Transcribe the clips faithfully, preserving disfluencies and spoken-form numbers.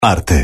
Arte.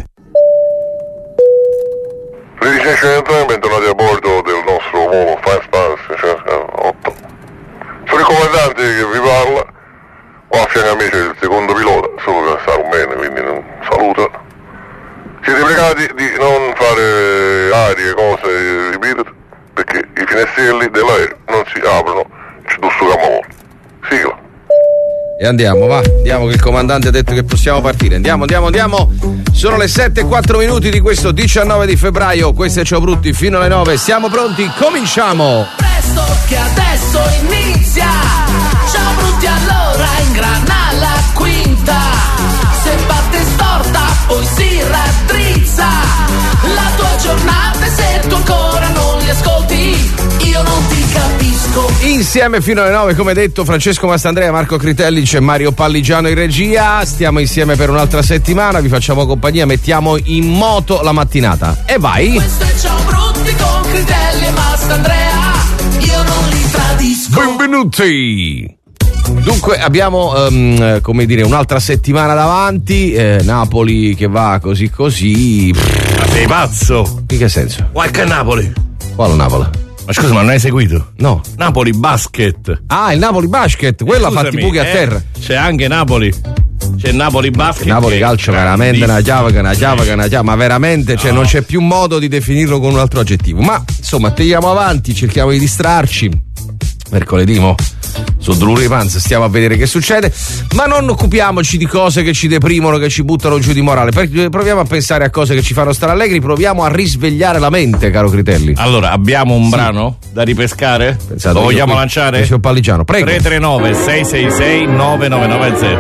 Le licenze di entrare bentornati a bordo del nostro volo Fast Pass otto. Sono il comandante che vi parla, qua a fianco a me c'è il secondo pilota, solo che sta un bene, quindi non saluta. Siete pregati di non fare arie, cose ripetere, perché i finestrelli dell'aereo non si aprono, c'è tutto camavolo. Sigla. E andiamo, va, andiamo che il comandante ha detto che possiamo partire. Andiamo, andiamo, andiamo. Sono le sette e quattro minuti di questo diciannove di febbraio. Questo è Ciao Brutti fino alle nove. Siamo pronti, cominciamo. Presto che adesso inizia. Ciao Brutti, allora ingrana la quinta. Se parte storta poi si raddrizza. La tua giornata e se tu ancora non li ascolti io non ti capisco. Insieme fino alle nove, come detto, Francesco Mastandrea, Marco Critelli, c'è Mario Palligiano in regia. Stiamo insieme per un'altra settimana, vi facciamo compagnia, mettiamo in moto la mattinata. E vai! Questo è Ciao Brutti con Critelli e Mastandrea, io non li tradisco. Benvenuti! Dunque abbiamo um, come dire un'altra settimana davanti, eh, Napoli che va così così. Ma sei pazzo? In che senso? Qualche Napoli. Quale Napoli? Ma scusa, ma non hai seguito? No. Napoli Basket. Ah, il Napoli Basket, quello ha fatti i buchi a eh, terra. C'è anche Napoli. C'è Napoli Basket. Napoli calcio veramente una chiave, una chiave, una chiave, ma veramente no. Cioè, non c'è più modo di definirlo con un altro aggettivo. Ma insomma, tiriamo avanti, cerchiamo di distrarci. Mercoledì mo su dolore di panza stiamo a vedere che succede, ma non occupiamoci di cose che ci deprimono, che ci buttano giù di morale. Proviamo a pensare a cose che ci fanno stare allegri, proviamo a risvegliare la mente, caro Critelli. Allora, abbiamo un sì. brano da ripescare? Pensate, lo vogliamo qui, lanciare? Signor Palligiano, prego. tre tre nove sei sei sei nove nove nove zero.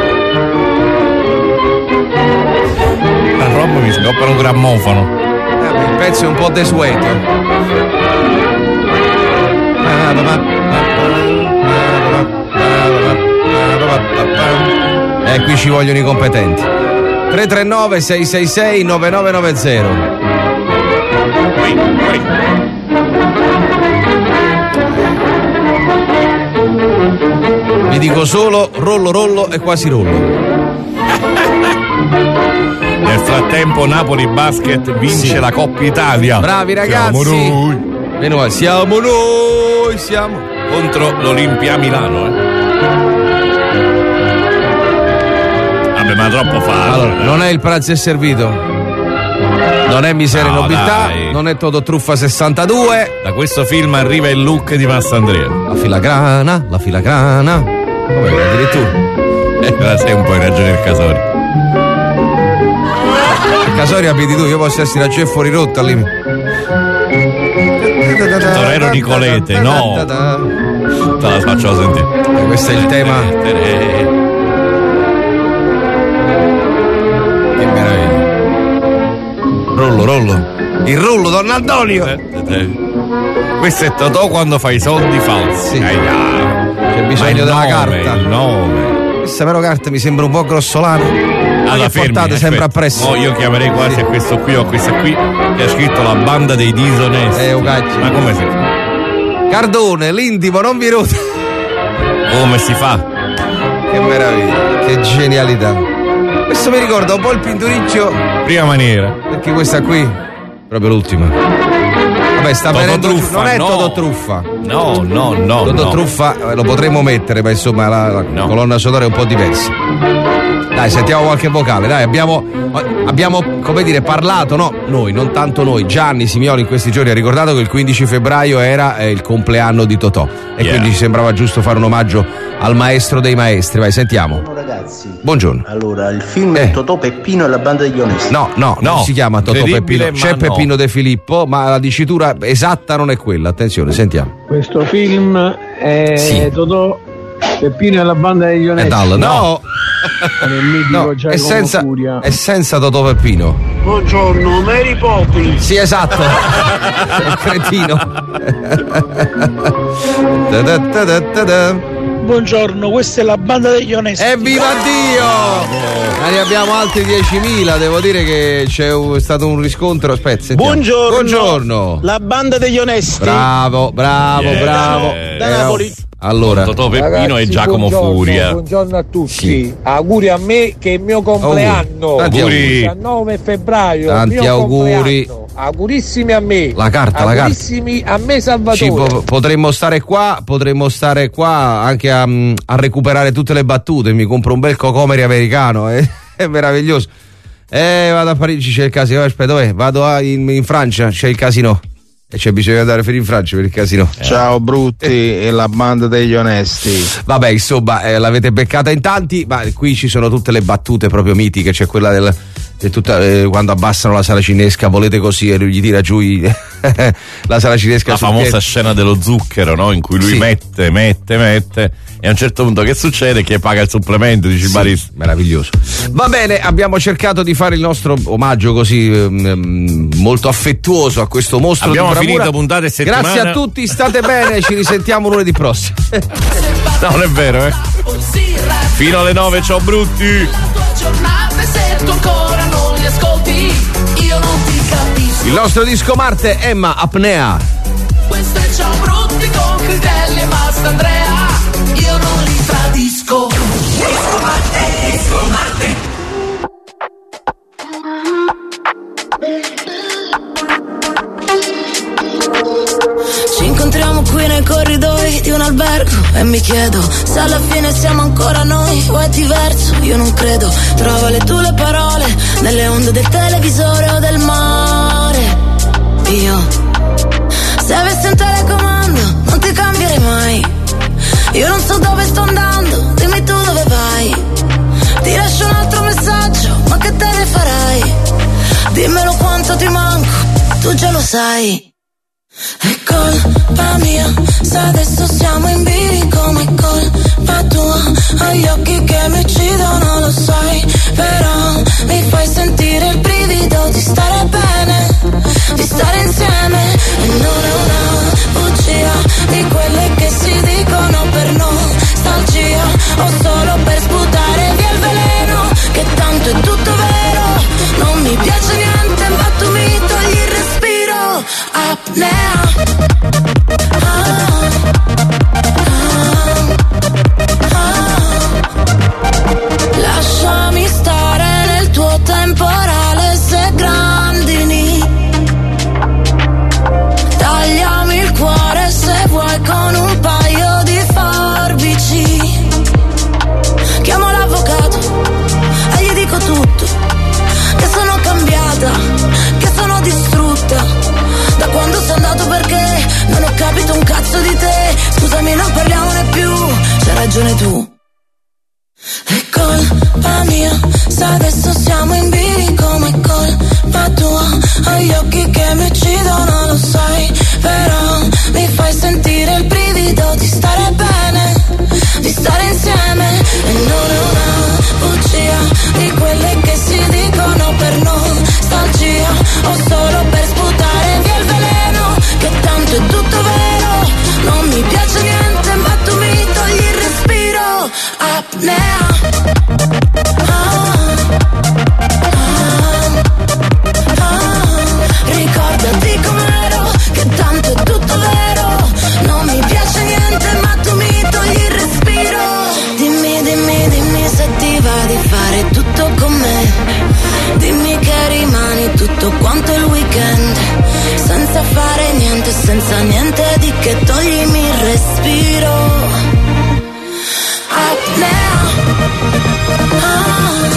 La roba mi scoppia un grammofono. Eh, il pezzo è un po' desueto. E eh, qui ci vogliono i competenti. tre tre nove sei sei sei nove nove nove zero. Vi dico solo rollo rollo e quasi rollo. Nel frattempo Napoli Basket vince sì. la Coppa Italia. Bravi ragazzi. Siamo noi. Meno, siamo noi, siamo contro l'Olimpia Milano, eh. Vabbè, ma troppo facile. Allora, non è il pranzo è servito. Non è Miseria e no, Nobiltà, dai. non è Toto Truffa sessantadue. Da questo film arriva il look di Mastandrea. La filagrana, la filagrana. Come addirittura? Eh, sei un po' in ragione il Casori. Il Casori abiti tu, io posso essere a Jeff fuori rotta al limite. Torero Nicolete, no. Te la faccio sentire. Eh, questo è il tema. Che meraviglia. Rollo, rollo. Il rollo, Don Antonio. Questo è Totò quando fa i soldi falsi. Sì. C'è bisogno della carta. Il nome. Questa però carta mi sembra un po' grossolana. Allora, fermi, portate sempre appresso. Oh, io chiamerei quasi sì. a questo qui o a questa qui che ha scritto la banda dei disonesti. Eh, Ucacci. Ma come si fa? Cardone, l'intimo, non vi rota. Come si fa? Che meraviglia, che genialità. Questo mi ricorda un po' il Pinturicchio. Prima maniera. Perché questa qui, proprio l'ultima. Vabbè, sta Totò venendo Truffa, giù. Non è no. Totò Truffa. No, no, no. Totò no. Truffa lo potremmo mettere, ma insomma la, la no. colonna sonora è un po' diversa. Dai, sentiamo qualche vocale, dai, abbiamo, abbiamo, come dire, parlato, no, noi, non tanto noi, Gianni Simioli in questi giorni ha ricordato che il quindici febbraio era eh, il compleanno di Totò e yeah. quindi ci sembrava giusto fare un omaggio al maestro dei maestri, vai, sentiamo. Buongiorno ragazzi. Buongiorno. Allora, il film eh. è Totò, Peppino e la banda degli onesti. No, no, no, non si chiama Totò Peppino, c'è no. Peppino De Filippo, ma la dicitura esatta non è quella, attenzione, sentiamo. Questo film è sì. Totò, Peppino e la banda degli onesti. È Dallo, no. no. No, è, senza, è senza Totò Peppino. Buongiorno, Mary Poppins. Sì, esatto. È il cretino. Buongiorno, questa è la banda degli onesti. Evviva Dio! Ma ne abbiamo altri diecimila, devo dire che c'è un- stato un riscontro. Aspetta, sentiamo. Buongiorno. Buongiorno. La banda degli onesti. Bravo, bravo, Yeah. bravo. Da Eh, Napoli. Allora, Totò Peppino Ragazzi, e Giacomo buongiorno, Furia. Buongiorno a tutti. Sì. Auguri a me che è il mio compleanno. Tanti Auguri. diciannove febbraio. Tanti mio auguri. compleanno. Augurissimi a me. La carta, la carta. Augurissimi a me Salvatore. ci po- potremmo stare qua, potremmo stare qua anche a, a recuperare tutte le battute. Mi compro un bel cocomeri americano, eh. È meraviglioso. Eh, vado a Parigi, c'è il casino. Aspetta, dov'è? Vado a- in, in Francia, c'è il casino. E c'è bisogno di andare fino in Francia per il casino. Ciao Brutti e la banda degli onesti. Vabbè, insomma, eh, l'avete beccata in tanti, ma qui ci sono tutte le battute proprio mitiche. C'è quella del, del tutta, eh, quando abbassano la sala cinesca, volete così, e lui gli tira giù i- la sala cinesca. La sul famosa piede. scena dello zucchero, no? In cui lui Sì. mette, mette, mette, e a un certo punto che succede? Che paga il supplemento, dice il Sì, barista. meraviglioso. Va bene, abbiamo cercato di fare il nostro omaggio così ehm, molto affettuoso a questo mostro Abbiamo di bravura. finito puntate e settimana. Grazie a tutti, state bene, ci risentiamo lunedì prossimo. No, non è vero, eh. Fino alle nove, ciao Brutti. Giornate se tu ancora non li ascolti, io non ti capisco. Il nostro disco Marte, Emma Apnea. Questo è Ciao Brutti con Critelli e Basta Andrea, io non li tradisco. Disco Marte, Disco Marte. Ci incontriamo qui nei corridoi di un albergo e mi chiedo se alla fine siamo ancora noi o è diverso, io non credo. Trova le tue le parole nelle onde del televisore o del mare. Io, se avessi un telecomando, non ti cambierei mai. Io non so dove sto andando, dimmi tu dove vai. Ti lascio un altro messaggio, ma che te ne farai? Dimmelo quanto ti manco, tu già lo sai. È colpa mia, se adesso siamo in bilico, ma è colpa tua. Hai gli occhi che mi uccidono, lo sai. Però mi fai sentire il brivido di stare bene, di stare insieme. E non è una bugia di quelle che si dicono per nostalgia, o solo per sputare via il veleno, che tanto è tutto vero. Non mi piace niente, ma tu mi togli il respiro. Apnea. Ah, ah, ah. Lasciami stare nel tuo temporale se grandini. Tagliami il cuore se vuoi con un paio di forbici. Chiamo l'avvocato e gli dico tutto, che sono cambiata, che sono distrutta da quando sei andato, perché non ho capito un cazzo di te. Scusami, non parliamone più, c'hai ragione tu. È colpa mia, se adesso siamo in bilico, ma è colpa tua. Hai gli occhi che mi uccidono, lo sai. Però mi fai sentire il brivido di stare bene, di stare insieme. E non è una bugia di quelle che si dicono per nostalgia, o solo per sputare via il veleno, che tanto è tutto vero. Non mi piace niente, ma tu mi togli il respiro. Apnea. Ah, ah, ah. Ricordati com'ero, che tanto è tutto vero. Non mi piace niente, ma tu mi togli il respiro. Dimmi, dimmi, dimmi se ti va di fare tutto con me. Dimmi che rimani tutto quanto il weekend, senza fare niente, senza niente di che toglimi il respiro. Apnea. Ah,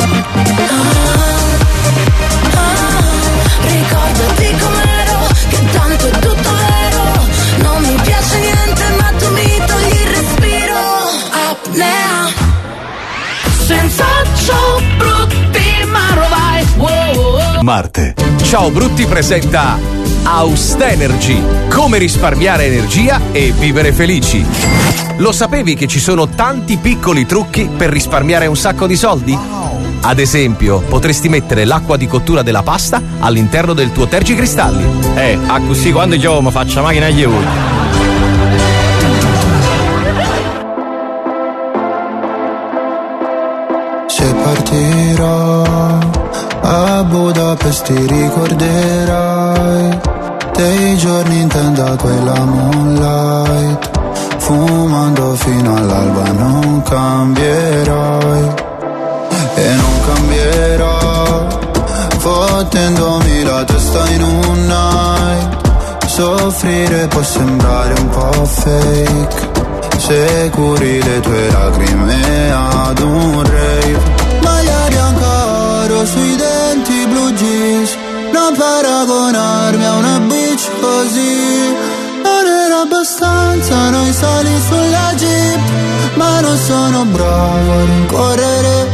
ah, ah. Ricordati com'ero, che tanto è tutto vero. Non mi piace niente, ma tu mi togli il respiro. Apnea. Senza Ciao Brutti, ma rovai. Wow. Marte. Ciao Brutti presenta Austenergy, come risparmiare energia e vivere felici. Lo sapevi che ci sono tanti piccoli trucchi per risparmiare un sacco di soldi? Ad esempio, potresti mettere l'acqua di cottura della pasta all'interno del tuo tergicristalli. Eh, a così quando io mi faccio la macchina agli euro. partirò a Budapest, ti ricorderai dei giorni in tenda quella moonlight, fumando fino all'alba. Non cambierai e non cambierò, fottendomi la testa in un night. Soffrire può sembrare un po' fake se curi le tue lacrime ad un rave. Maglia bianca oro sui denti, blue jeans, non paragonarmi a una bitch così. Non era abbastanza noi sali sulla jeep, ma non sono bravo a rincorrere.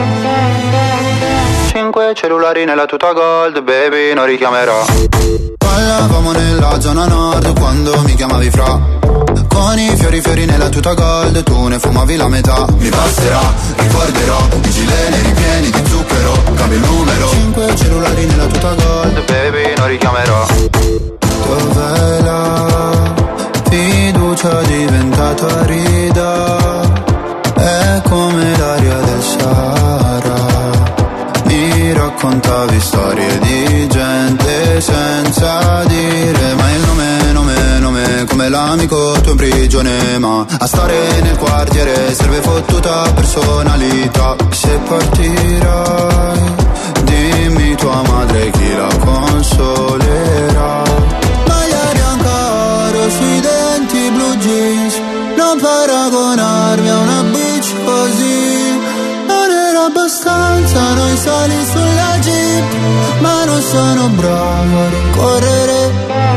Cinque cellulari nella tuta gold, baby, non richiamerò. Ballavamo nella zona nord quando mi chiamavi fra, con i fiori fiori nella tuta gold, tu ne fumavi la metà. Mi passerà, ricorderò, i gileni ripieni di zucchero, cambio il numero. Cinque cellulari nella tuta gold, baby, non richiamerò. Dov'è la fiducia diventata rida? È come l'aria del Sahara. Mi raccontavi storie di gente senza dire mai il nome, nome, nome, come l'amico tuo in prigione. Ma a stare nel quartiere serve fottuta personalità. Se partirai, dimmi tua madre chi la consolerà. Maglia bianca oro sui denti, blue jeans, non paragonarmi a una bitch così. Non era abbastanza noi sali sulla jeep, ma non sono bravo a rincorrere.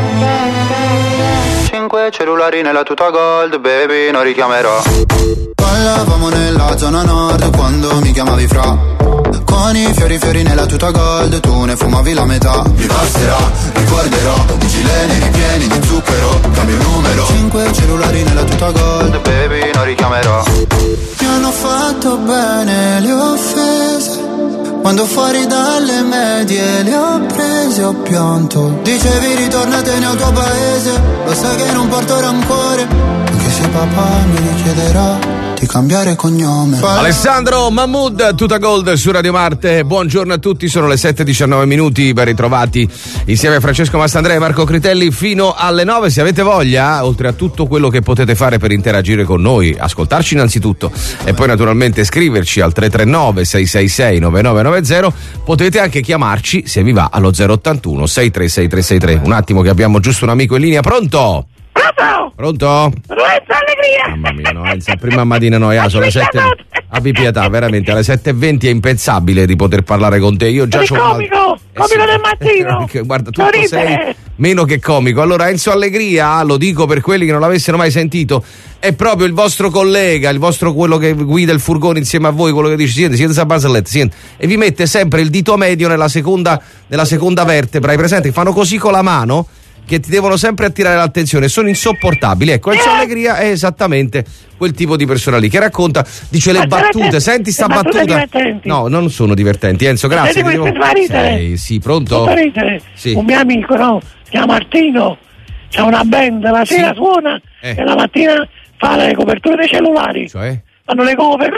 Cinque cellulari nella tuta gold, baby, non richiamerò. Ballavamo nella zona nord quando mi chiamavi fra, con i fiori fiori nella tuta gold, tu ne fumavi la metà. Mi passerà, ricorderò, i gileni ripieni di zucchero, cambio il numero. Cinque cellulari nella tuta gold, baby, non richiamerò. Mi hanno fatto bene le offese, quando fuori dalle medie le ho prese, ho pianto. Dicevi ritornatene al tuo paese, lo sai che non porto rancore, anche se papà mi richiederà di cambiare cognome. Alessandro Mahmood, tuta gold su Radio Marte. Buongiorno a tutti, sono le sette e diciannove minuti, ben ritrovati insieme a Francesco Mastandrea e Marco Critelli fino alle nove. Se avete voglia, oltre a tutto quello che potete fare per interagire con noi, ascoltarci innanzitutto e poi naturalmente scriverci al tre tre nove sei sei sei nove nove nove zero, potete anche chiamarci se vi va allo zero ottantuno sei tre sei tre sei tre. Un attimo che abbiamo giusto un amico in linea. Pronto? Pronto? Pronto? Lorenzo Allegria! Mamma mia, no, Enza, prima mattina noi, ah, sono le sette. Abbi pietà, veramente, alle sette e venti è impensabile di poter parlare con te. Io già c'ho comico, una... comico del mattino. Guarda, tu sei meno che comico. Allora, Enzo Allegria, lo dico per quelli che non l'avessero mai sentito, è proprio il vostro collega, il vostro quello che guida il furgone insieme a voi, quello che dice siete, siete a barzellette, siete, e vi mette sempre il dito medio nella seconda, nella seconda vertebra. Hai presente? Che fanno così con la mano, che ti devono sempre attirare l'attenzione, sono insopportabili. Ecco, Enzo Allegria è esattamente quel tipo di persona lì che racconta, dice le battute, senti sta battuta. No, non sono divertenti. Enzo, grazie. Devo... Sei, sì, pronto? Sì. Un mio amico, no, si chiama Martino, c'ha una band, la sera sì. suona eh. e la mattina fa le coperture dei cellulari. Cioè? Fanno le cover.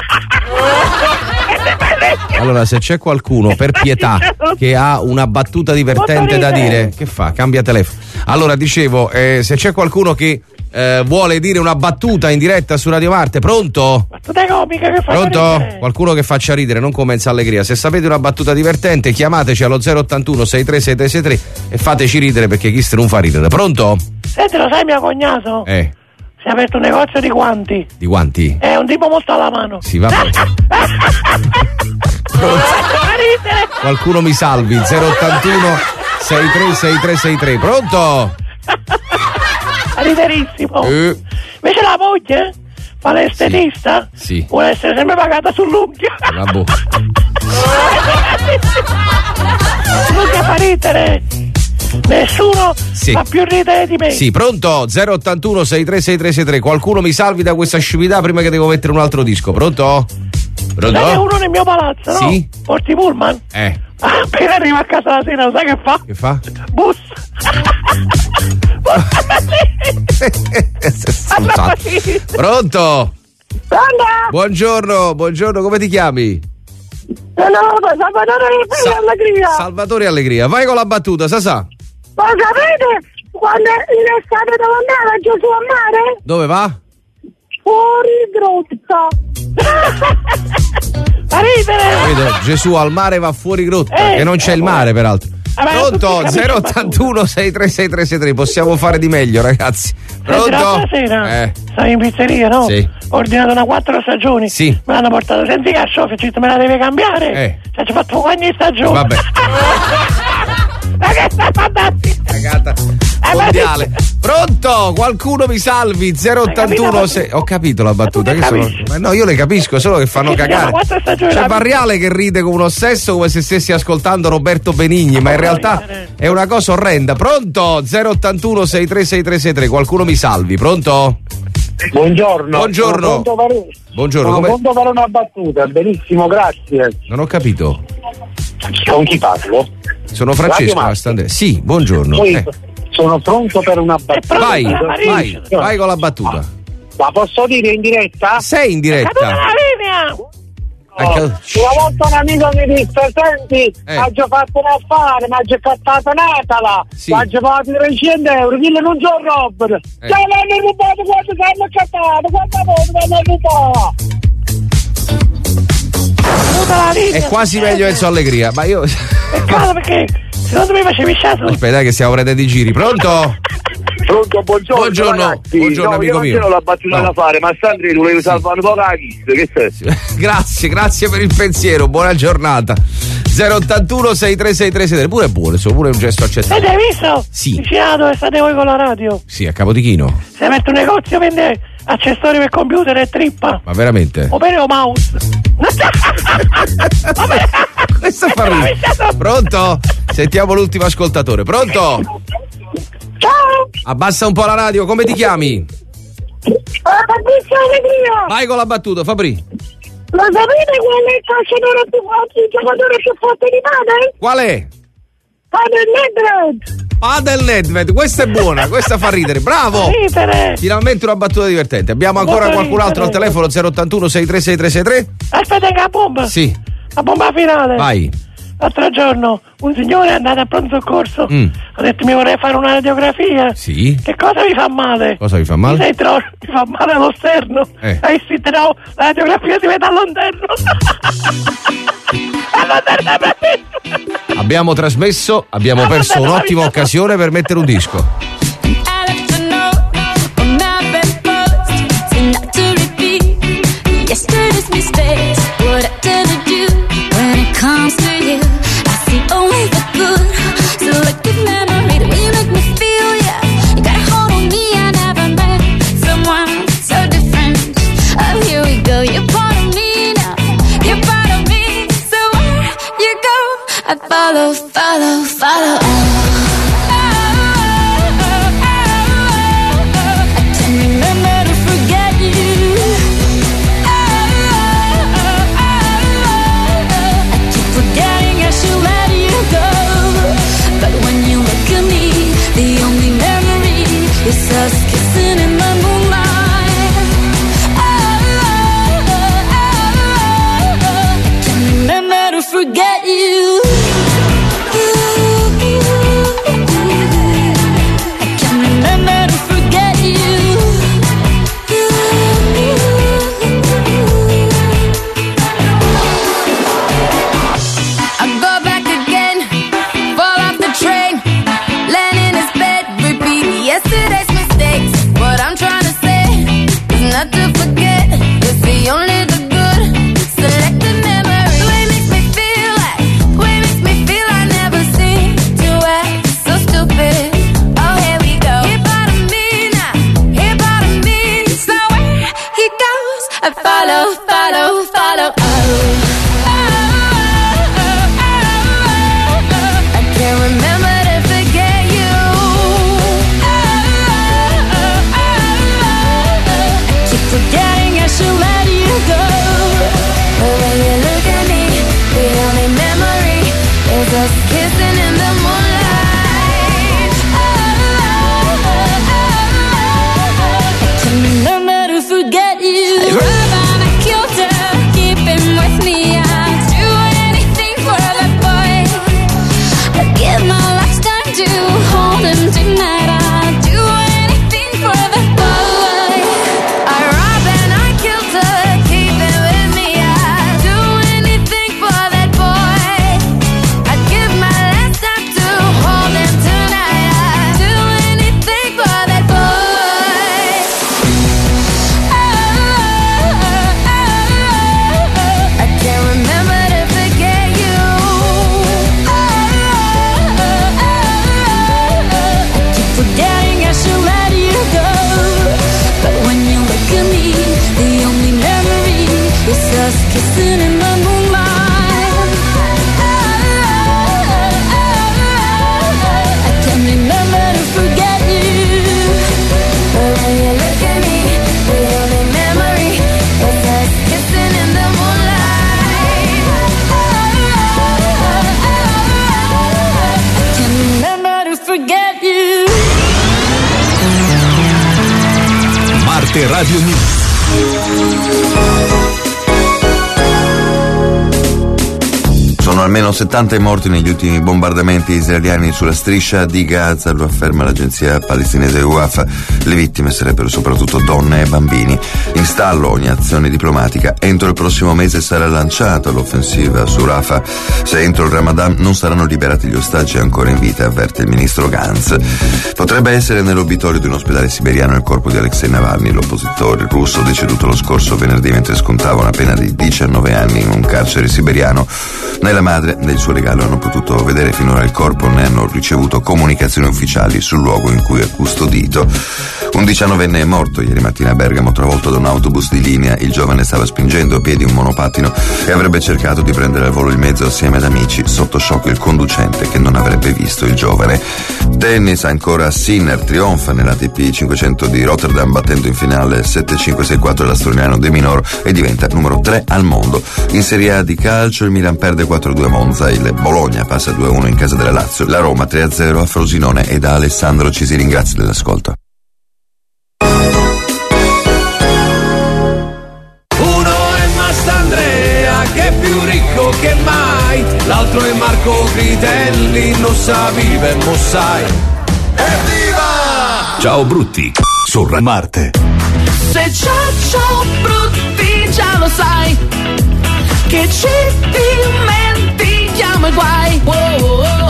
Allora, se c'è qualcuno per pietà che ha una battuta divertente da dire, che fa? Cambia telefono. Allora, dicevo, eh, se c'è qualcuno che eh, vuole dire una battuta in diretta su Radio Marte, pronto? Battuta comica che fa Pronto? Ridere. Qualcuno che faccia ridere, non come Enzo Allegria. Se sapete una battuta divertente, chiamateci allo zero ottantuno sei tre sei tre sei tre e fateci ridere, perché chi se non fa ridere. Pronto? Senti, lo sai mio cognato? Eh. Si è aperto un negozio di guanti. Di guanti? È un tipo molto alla mano. Sì, va bene. Qualcuno mi salvi, zero ottantuno sei tre sei tre sei tre. Pronto? Riderissimo. Eh. Invece la moglie fa l'estetista, sì, sì. vuole essere sempre pagata sull'unghia. La bocca. L'unghia fa ridere. Nessuno sì. fa più ridere di me. Sì, pronto? zero ottantuno sei tre sei tre sei tre. Qualcuno mi salvi da questa sciupità prima che devo mettere un altro disco. Pronto? Pronto? Sai che uno nel mio palazzo, no? Sì. Porti Pullman? Eh. Appena arriva a casa la sera, lo sai che fa? Che fa? Bus. Pronto? Pronto? Buongiorno, buongiorno, come ti chiami? No, Salvatore Sa- Allegria. Salvatore Allegria, vai con la battuta, Sasà. Ma sapete quando in estate dove andava Gesù a mare? Dove va? Fuori grotta. A ridere. Capito? Gesù al mare va fuori grotta, Eh, che non c'è eh, il mare peraltro. Ah, Pronto? zero ottantuno sei tre sei tre sei tre, possiamo fare di meglio, ragazzi. Pronto? L'altra sera Eh. stavo in pizzeria, no? Sì. Ho ordinato una quattro stagioni. Sì. Me l'hanno portato senza i carciofi, ho detto me la deve cambiare. Eh. Cioè, ci ho fatto ogni stagione. Vabbè. Ma che sta fantastica. Cagata mondiale. Pronto? Qualcuno mi salvi? zero ottantuno sei. Ho capito la battuta. Che sono... Ma no, io le capisco, solo che fanno cagare. C'è Barriale che ride come un ossesso, come se stessi ascoltando Roberto Benigni, ma in realtà è una cosa orrenda. Pronto? zero ottantuno sei tre sei tre sei tre. Qualcuno mi salvi? Pronto? Buongiorno. Buongiorno. Sono pronto per, Buongiorno. sono Come... pronto per una battuta. Benissimo, grazie. Non ho capito. Con chi parlo? Sono Francesco Castandrea. Sì, buongiorno. Poi, Eh. Sono pronto per una battuta. Vai, vai, vai con la battuta. La posso dire in diretta? Sei in diretta. Oh, una volta un amico mi disse: senti, Eh. ha già fatto un affare, ma ha già cattato Natala, Sì. ha già pagato trecento euro, quello non so rompere. Eh. Cioè, l'hanno rubato quando si hanno cattato, quando l'hanno rubato. È quasi meglio Enzo Allegria, ma io. Peccato perché se non mi facevi sciato. Aspetta, dai, che stiamo prendendo i giri. Pronto? Pronto, buongiorno. Buongiorno, ragazzi. buongiorno, no, amico io mio. Non ce l'ho la battuta No. da fare, ma Sandri, tu volevi salvare un po' la chista, che sei? Grazie, grazie per il pensiero, buona giornata. zero ottantuno sei tre sei tre sei tre, pure è buono, insomma, pure è un gesto accettabile. Avete visto? Sì. Vicino dove state voi con la radio? Sì, a Capodichino. Se mette un negozio vende accessori per computer e trippa. Ma veramente? O bene o mouse. Questo fa ridere. Pronto? Sentiamo l'ultimo ascoltatore. Pronto? Ciao! Abbassa un po' la radio, come ti chiami? Fabrizio Allegria! Vai con la battuta, Fabri. Lo sapete qual è il calciatore più forte, il giocatore più forte di padel? Qual è? Padel Nedved! Padel Nedved, questa è buona, questa fa ridere, bravo! Ridere! Finalmente una battuta divertente. Abbiamo ancora Molto qualcun altro al ridere. telefono? zero ottantuno sei tre sei tre sei tre? Aspetta che la bomba! Sì, La bomba finale! vai. L'altro giorno un signore è andato a pronto soccorso. Mm. Ha detto mi vorrei fare una radiografia. Sì. Che cosa vi fa male? Cosa vi fa Mi male? sei tro- mi fa male allo sterno. Eh. E sì, no, la radiografia si vede all'interno. All'interno per Abbiamo trasmesso, abbiamo perso un'ottima occasione per mettere un disco. Yesterday's mistakes, what I did to do. When it comes to you, I see only the good. Selective memory, the way you make me feel, yeah. You got a hold on me, I never met someone so different. Oh, here we go, you're part of me now. You're part of me, so where you go, I follow, follow, follow. Oh, oh, oh, oh, oh. I can't remember to forget you. Forgetting I should let you go, but when you look at me, the only memory is us kissing in the moonlight. Oh, oh, oh, oh, I can't remember to forget you. I can't remember to forget you. I go back again, fall off the train, land in his bed, repeat yesterday's mistakes. What I'm trying to Teleradio News. Sono almeno settanta i morti negli ultimi bombardamenti israeliani sulla striscia di Gaza, lo afferma l'agenzia palestinese U A F. Le vittime sarebbero soprattutto donne e bambini. In stallo ogni azione diplomatica. Entro il prossimo mese sarà lanciata l'offensiva su Rafah. Se entro il Ramadan non saranno liberati gli ostaggi ancora in vita, avverte il ministro Gantz. Potrebbe essere nell'obitorio di un ospedale siberiano il corpo di Alexei Navalny, l'oppositore russo deceduto lo scorso venerdì mentre scontava una pena di diciannove anni in un carcere siberiano. Né la madre né il suo legale hanno potuto vedere finora il corpo né hanno ricevuto comunicazioni ufficiali sul luogo in cui è custodito. Un diciannovenne è morto ieri mattina a Bergamo travolto da un autobus di linea. Il giovane stava spingendo a piedi un monopattino e avrebbe cercato di prendere al volo il mezzo assieme ad amici. Sotto shock il conducente che non avrebbe visto il giovane. Tennis, ancora Sinner trionfa nell'A T P cinquecento di Rotterdam battendo in finale sette cinque sei quattro l'australiano De Minaur e diventa numero tre al mondo. In Serie A di calcio il Milan perde quattro due a Monza, il Bologna passa due a uno in casa della Lazio, la Roma tre a zero a Frosinone e da Alessandro ci si ringrazia dell'ascolto. Uno è Mastandrea che è più ricco che mai, l'altro è Marco Critelli, non sa vive, mo sai. Evviva! Ciao Brutti, su Marte. Se c'è ciao Brutti già lo sai, che ci dimentichiamo i guai. Oh, oh, oh.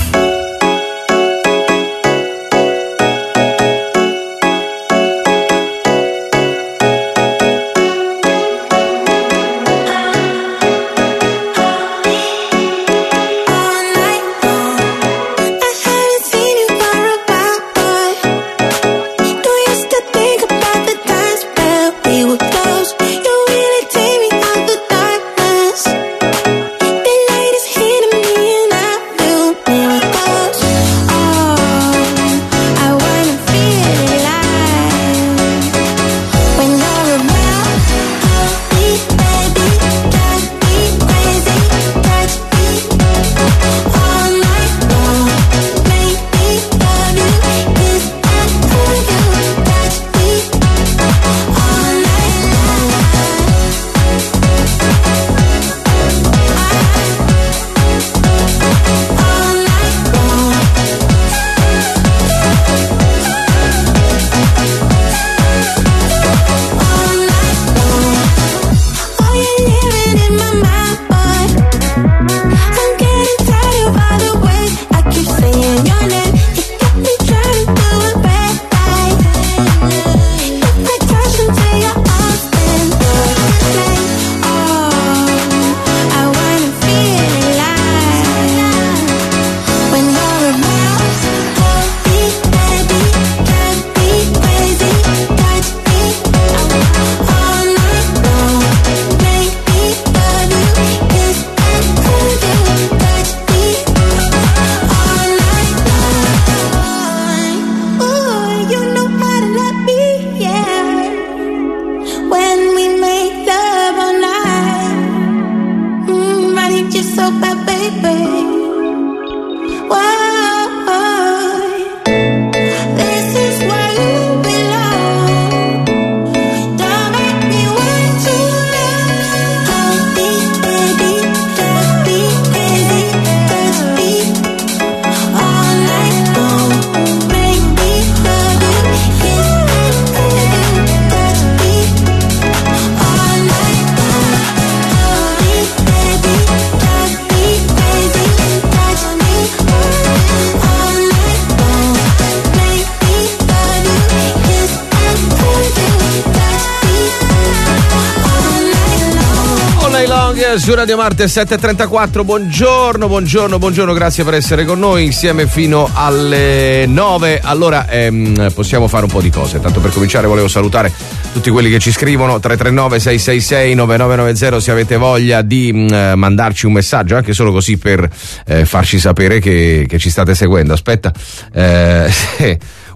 Su Radio Marte sette e trentaquattro, buongiorno, buongiorno, buongiorno, grazie per essere con noi insieme fino alle nove. Allora ehm, possiamo fare un po' di cose. Tanto per cominciare volevo salutare tutti quelli che ci scrivono tre tre nove sei sei sei nove nove nove zero se avete voglia di mh, mandarci un messaggio, anche solo così per eh, farci sapere che, che ci state seguendo. Aspetta, eh,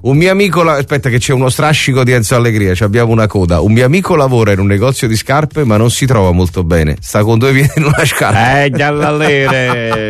Un mio amico, la... aspetta che c'è uno strascico di Enzo Allegria, ci abbiamo una coda. Un mio amico lavora in un negozio di scarpe ma non si trova molto bene. Sta con due piedi in una scarpa. Eh, giallallere.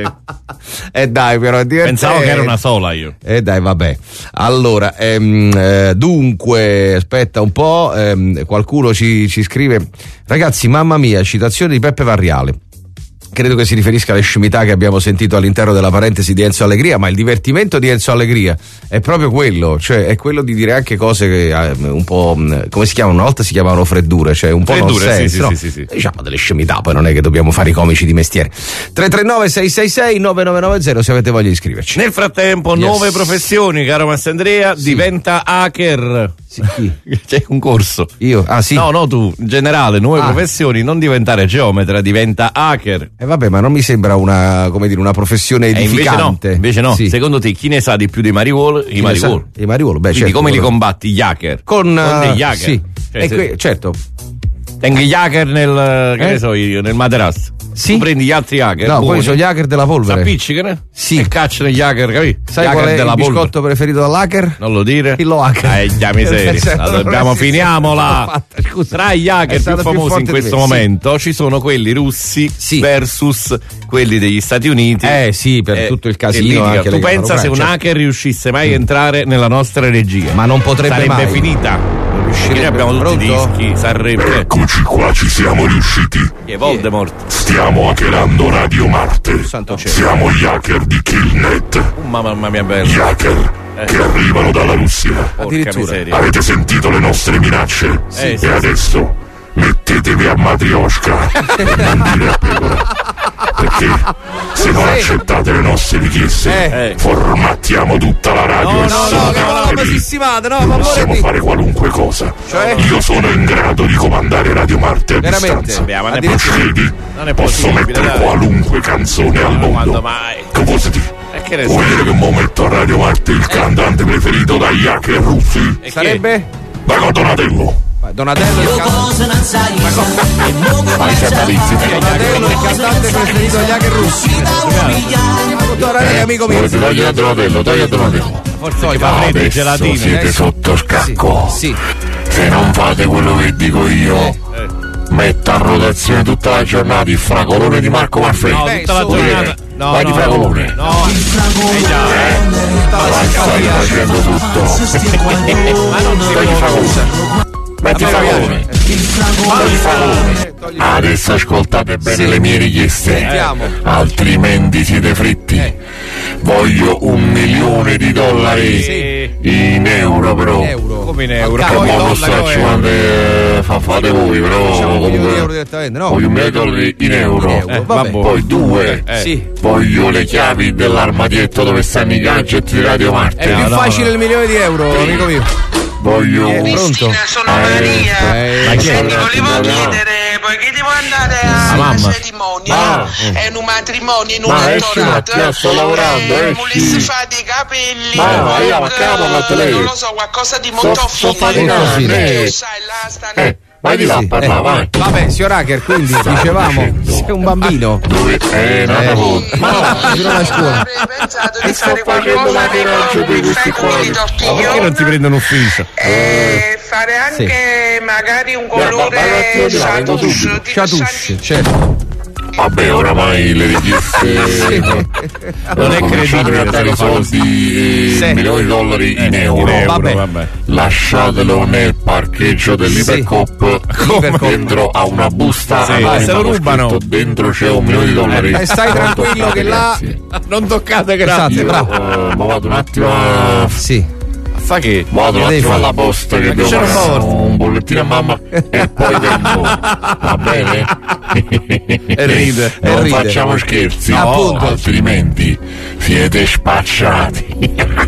Eh dai, però è divertente. Pensavo che era una sola io. Eh dai, vabbè. Allora, ehm, eh, dunque, aspetta un po', ehm, qualcuno ci, ci scrive: ragazzi, mamma mia, citazione di Peppe Varriale. Credo che si riferisca alle scimità che abbiamo sentito all'interno della parentesi di Enzo Allegria, ma il divertimento di Enzo Allegria è proprio quello, cioè è quello di dire anche cose che eh, un po', come si chiamano? Una volta si chiamavano freddure, cioè un po' freddure, non senso, sì, no? sì, sì, sì. Diciamo delle scimità, poi non è che dobbiamo fare i comici di mestiere. tre tre nove sei sei sei nove nove nove zero se avete voglia di iscriverci. Nel frattempo, yes. Nuove professioni, caro Massandrea, sì. Diventa hacker. Sì, chi? C'è un corso. Io? Ah sì? No, no, tu, in generale, nuove ah. professioni, non diventare geometra, diventa hacker. E eh vabbè, ma non mi sembra una, come dire, una professione edificante. Eh, invece no, invece no. Sì. Secondo te chi ne sa di più dei Mariuol? I Mariuol. I Mariuol, beh, quindi certo, come però. li combatti gli hacker? Con, Con uh, degli hacker. Sì. Cioè, e se... que- certo. Tengo gli hacker nel, che eh? ne so io, nel materasso. Sì. Tu prendi gli altri hacker. No, buoni. quelli sono gli hacker della polvere. S'appiccicano? Sì. E cacciano gli hacker, capito? Sai gli qual hacker è della il biscotto polvere. preferito dall'hacker? Non lo dire. Il lo hacker. Eh, già miseria. Cioè, allora, dobbiamo, finiamola. Tra gli hacker più famosi più in questo momento sì. Ci sono quelli russi sì. versus quelli degli Stati Uniti. Eh sì, per eh, tutto il casino. Anche tu pensa se un hacker riuscisse mai a entrare nella nostra regia? Ma non potrebbe sarebbe mai. finita. Perché noi abbiamo tutti i dischi, Sanremo. Eccoci qua, ci siamo riusciti. E Voldemort. Stiamo hackerando Radio Marte. Santo cielo. Siamo gli hacker di Killnet. Oh, mamma mia bella. Gli hacker eh. che arrivano dalla Russia. Porca miseria. Avete sentito le nostre minacce? Sì, e sì, adesso sì. mettetevi a Matrioshka e non dire a pecora. Perché se non accettate le nostre richieste, eh. formattiamo tutta la radio. No, e no, no, no, no, sissimate, no, ma possiamo fare qualunque cosa. Cioè? Io sono in grado di comandare Radio Marte a veramente? distanza. Abbiamo, non credi? Non è Posso mettere dai. qualunque canzone al mondo. Quando mai? Che cosa ti? E che ne Vuoi dire che mo metto a Radio Marte il cantante preferito dagli hacker russi? E sarebbe? Dago Donatello. Donatello il cantante. Ma i satelliti. Donatello il cantante preferito dagli hacker russi. Dottore, amico mio. Tagli a Donatello, tagli a Donatello. Forse che fa freddo, gelatino. Siete eh, sotto scacco. Sì. Se non fate quello che dico io. Eh. Metta a rotazione tutta la giornata il fragolone di Marco Maffei. No, tutta la giornata. No, vai no, di fragolone. No, il fragolone. Eh, vai, stai facendo tutto. Ma non si Vai di fragolone. Metti il fragolone. Il fragolone. Adesso ascoltate bene sì. le mie richieste. Sentiamo. Altrimenti siete fritti. Eh. Voglio un milione di dollari. Sì. In euro però. In euro. Come in euro? Al Che cavolo, mo non dollari, so ci eh. quante fa fate voi però. Diciamo un milione di comunque euro direttamente, no? voglio un milione di dollari in euro. In euro, Eh, vabbè. vabbè. Poi due. Eh. Sì. Voglio le chiavi dell'armadietto dove stanno i gadget di Radio Marte. È no, più no, facile no. il milione di euro, amico mio. Voglio Eh, un pronto? Sono Maria. Eh, Ma chi è? Senti, volevo chiedere, poiché devo andare Ah, al mamma. cerimonia, Ah. è un matrimonio in un Ma esci un attorato, attimo, sto lavorando, eh, esci. volessi fare dei capelli, Ma io a eh, capo, ma te lei. non lo so, qualcosa di So- molto so fine, faticando, perché eh. sai, là stanno... Eh, vai di là, Sì, parla, eh. vai. Vabbè, signor Hacker, quindi dicevamo, sei un bambino. Dove è una Eh. volta. Ma no, fino alla scuola. Avrei pensato di sto fare facendo qualcosa la tiraggio di di questi fare quelli qua. di Ma perché non ti tortiglio prendono ufficio? e fare anche magari un colore chartreuse, tipo Chatouche, Santi- certo. Vabbè, oramai le richieste Non è credibile a dare se i lo fa così. soldi Sì. milioni di dollari in Eh, euro. in euro, Vabbè. vabbè. Lasciatelo nel parcheggio dell'Ipercop. Come? Dentro a una busta Sì, anonima se lo con rubano. scritto dentro c'è un milione di dollari. E stai Non tranquillo toccate, che là- grazie. Non toccate Esatto, grazie. bravo. Eh, ma vado un attimo a... Sì. Fa che? Vado un Che devi attimo fare? alla posta che Ma che devo c'è una fare porta? un bollettino a mamma e poi vengo. Va bene? E ride. E Non ride. facciamo scherzi, No, appunto. altrimenti siete spacciati.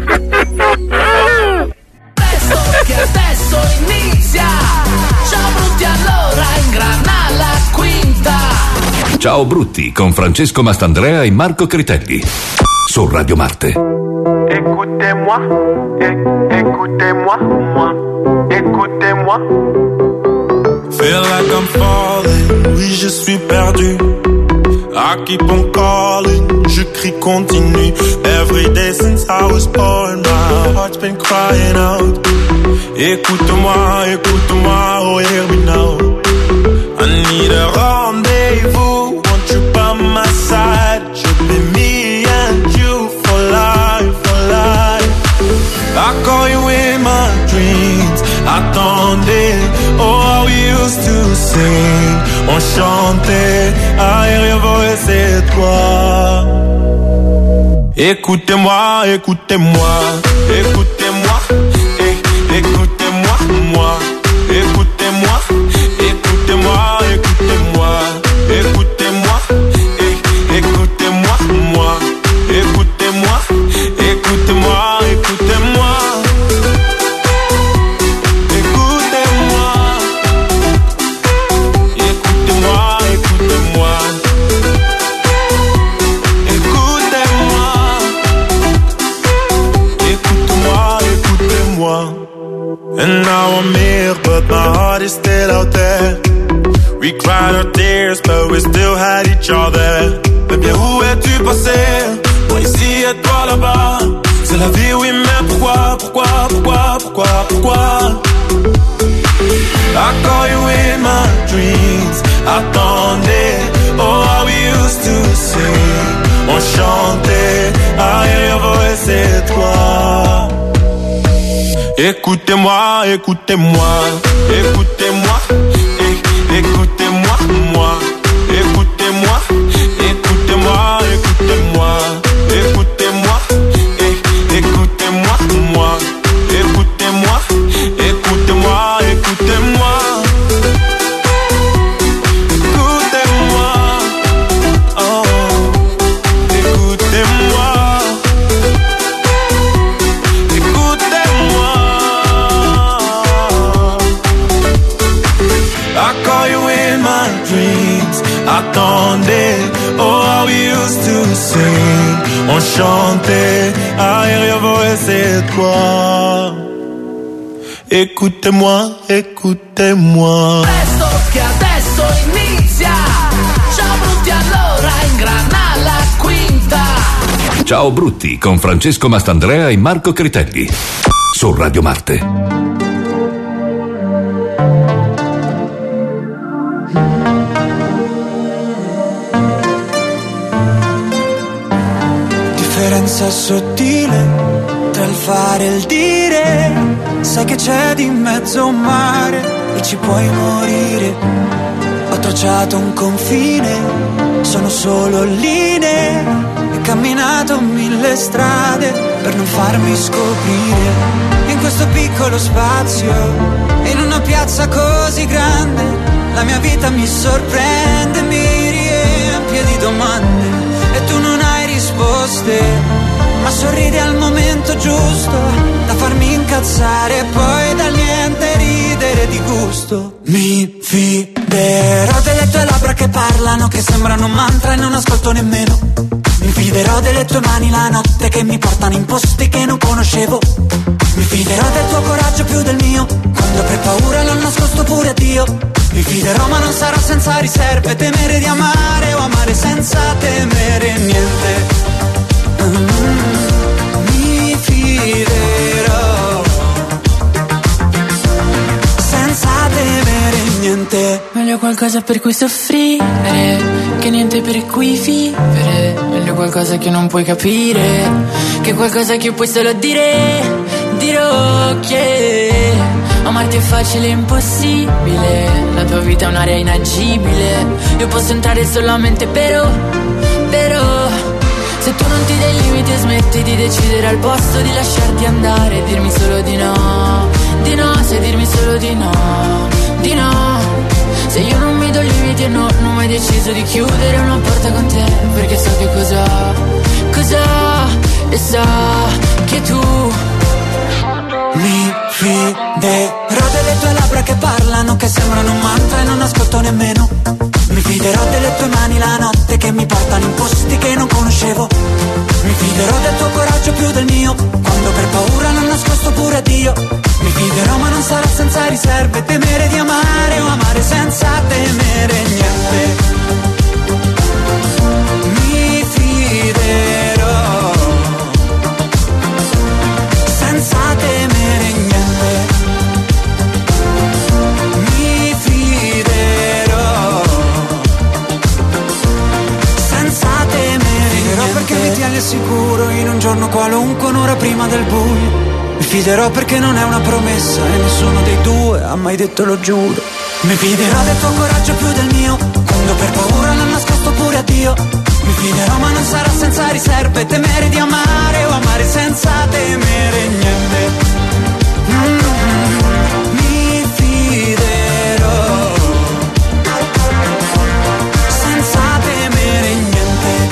Presto che adesso inizia. Ciao brutti, allora ingrana la quinta. Ciao Brutti con Francesco Mastandrea e Marco Critelli su Radio Marte. Écoutez-moi, é- écoutez-moi, moi, écoutez-moi. Feel like I'm falling, oui je suis perdu. I keep on calling, je cris continuent. Every day since I was born, my heart's been crying out. Écoute-moi, écoute-moi, oh hear me now. I need a rendezvous, want you by my side. Should be me and you for life, for life. I call you in my dreams, attendez, oh how we used to sing. On chantait, aérien voix c'est toi. Écoutez-moi, écoutez-moi, écoutez-moi, é- écoutez-moi, moi, écoutez-moi, écoutez-moi, écoutez-moi, écoutez-moi, é- écoutez-moi, moi, écoutez-moi, écoutez-moi, écoutez-moi. And now I'm here, but my heart is still out there. We cried our tears, but we still had each other. Mais bien où es-tu passé? Moi ici et toi là-bas. C'est la vie, oui, mais pourquoi, pourquoi, pourquoi, pourquoi, pourquoi? I call you in my dreams. Attendez, oh how we used to sing. On chantait, aérien voix c'est toi. Écoutez-moi, écoutez-moi, écoutez-moi, é- écoutez-moi, moi, écoutez-moi, écoutez-moi, écoutez-moi, écoutez-moi, é- écoutez-moi, moi, écoutez-moi, écoutez-moi, écoutez-moi. Écoutez-moi, oh, écoutez-moi. Attendez, oh how we used to sing. On chantait, aérien voix c'est toi. Écoutez-moi, écoutez-moi. Presto che adesso inizia. Ciao brutti, allora ingrana la quinta. Ciao brutti con Francesco Mastandrea e Marco Critelli su Radio Marte. Differenza sottile tra il fare e il dire. Sai che c'è di mezzo un mare e ci puoi morire. Ho tracciato un confine, sono solo linee. Ho camminato mille strade per non farmi scoprire. In questo piccolo spazio, in una piazza così grande, la mia vita mi sorprende, mi riempie di domande. E tu non hai risposte, ma sorridi al momento giusto da farmi incazzare e poi dal niente ridere di gusto. Mi fiderò delle tue labbra che parlano, che sembrano un mantra e non ascolto nemmeno. Mi fiderò delle tue mani la notte che mi portano in posti che non conoscevo. Mi fiderò del tuo coraggio più del mio, quando per paura l'ho nascosto pure a Dio. Mi fiderò ma non sarò senza riserve, temere di amare o amare senza temere niente. Mm, mi fiderò senza temere niente. Meglio qualcosa per cui soffrire che niente per cui vivere. Meglio qualcosa che non puoi capire che qualcosa che puoi solo dire. Dirò che amarti è facile e impossibile. La tua vita è un'area inagibile. Io posso entrare solamente però, però se tu non ti dai limiti e smetti di decidere al posto di lasciarti andare, dirmi solo di no, di no, sai dirmi solo di no, di no. Se io non mi do limiti e no, non ho mai deciso di chiudere una porta con te, perché so che cosa, cosa, e so che tu mi fiderò delle tue labbra che parlano, che sembrano un mantra e non ascolto nemmeno. Mi fiderò delle tue mani la notte che mi portano in posti che non conoscevo. Mi fiderò del tuo coraggio più del mio, quando per paura l'ho nascosto pure a Dio. Mi fiderò ma non sarò senza riserve, temere di amare o amare senza temere niente. Mi fiderò giuro in un giorno qualunque, un'ora prima del buio. Mi fiderò perché non è una promessa e nessuno dei due ha mai detto lo giuro. Mi fiderò del tuo coraggio più del mio, quando per paura l'ha nascosto pure a Dio. Mi fiderò ma non sarà senza riserve, temere di amare o amare senza temere niente. Mm-hmm. Mi fiderò senza temere niente.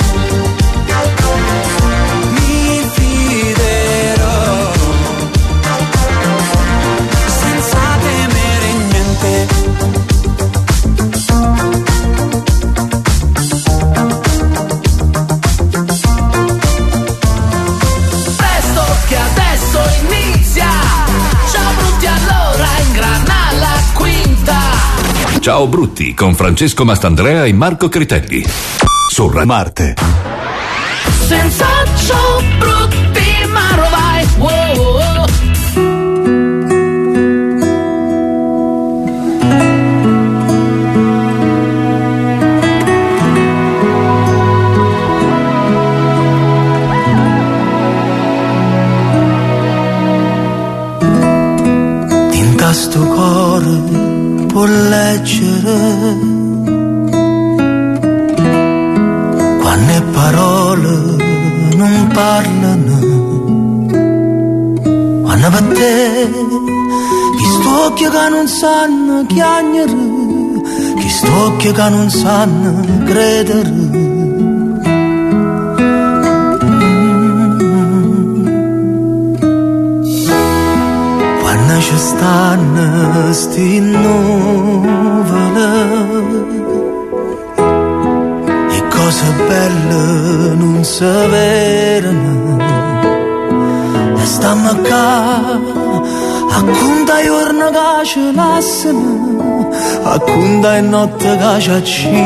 Mi fiderò senza temere niente. Presto che adesso inizia. Ciao brutti, allora ingrana la quinta. Ciao brutti con Francesco Mastandrea e Marco Critelli. Su Ra- Marte. Senza ciao brutti, ma rovai. Wow, wow, wow. Tinta sto cuore può leggere quando le parole non parlano, quando per te chi sto occhio che non sanno chiagnere, chi sto occhio che non sanno credere. Ci stanno sti nuvole e cose belle non si vedono, e stiamo qua a conta giorno che ci lasciano, a conta notte che ci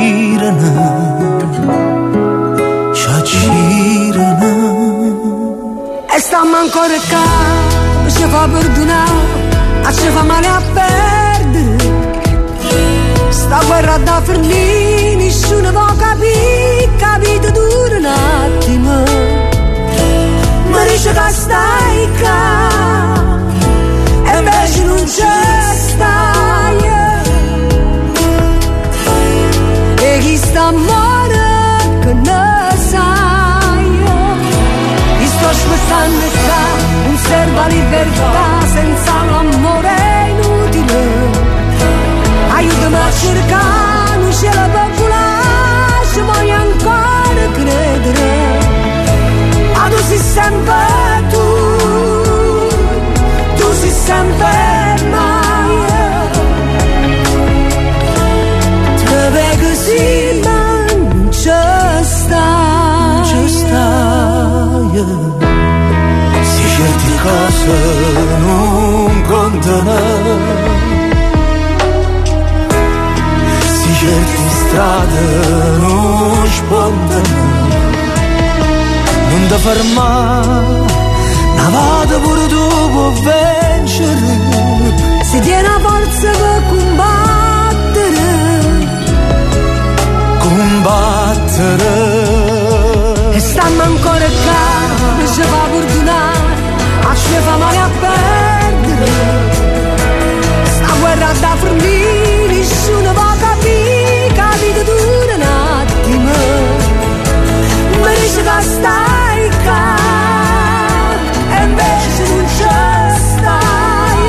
accirano, ci accirano. E stiamo ancora qua, ci fa perdonare, a ci fa male a perdere. Sta guerra da finire, nessuno può capire, capito dura un attimo. Ma dice che stai qua, e invece non c'è stai. E chi sta a morire che ne sai. Mi sto aspettando qua, non serve libertà senza l'amore è inutile. Aiutami a cercare un cielo popolare, ci voglio ancora credere. Ah, tu sei sempre tu, tu sei sempre mai. Te vedo così ma non c'è stai, ci stai. Certe cose non contano, si certe strade non spuntano, non ti fermare, una volta pure tu puoi vincere, si tiene la forza per combattere, combattere. E stanno ancora qua, ci fa perdonare, a ci fa male a perdere. Sta guerra da fornire, nessuno può capire, capito dura un attimo. Ma dice che stai qua, e invece non c'è stai.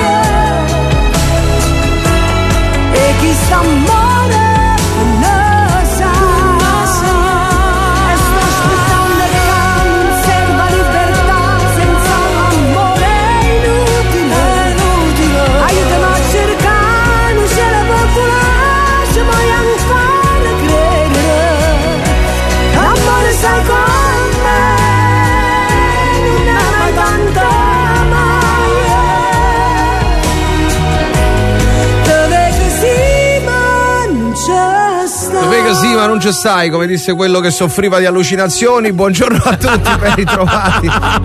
E chi sta a morire ne sa. E sto aspettando che non serve ci stai, come disse quello che soffriva di allucinazioni. Buongiorno a tutti, ben ritrovati.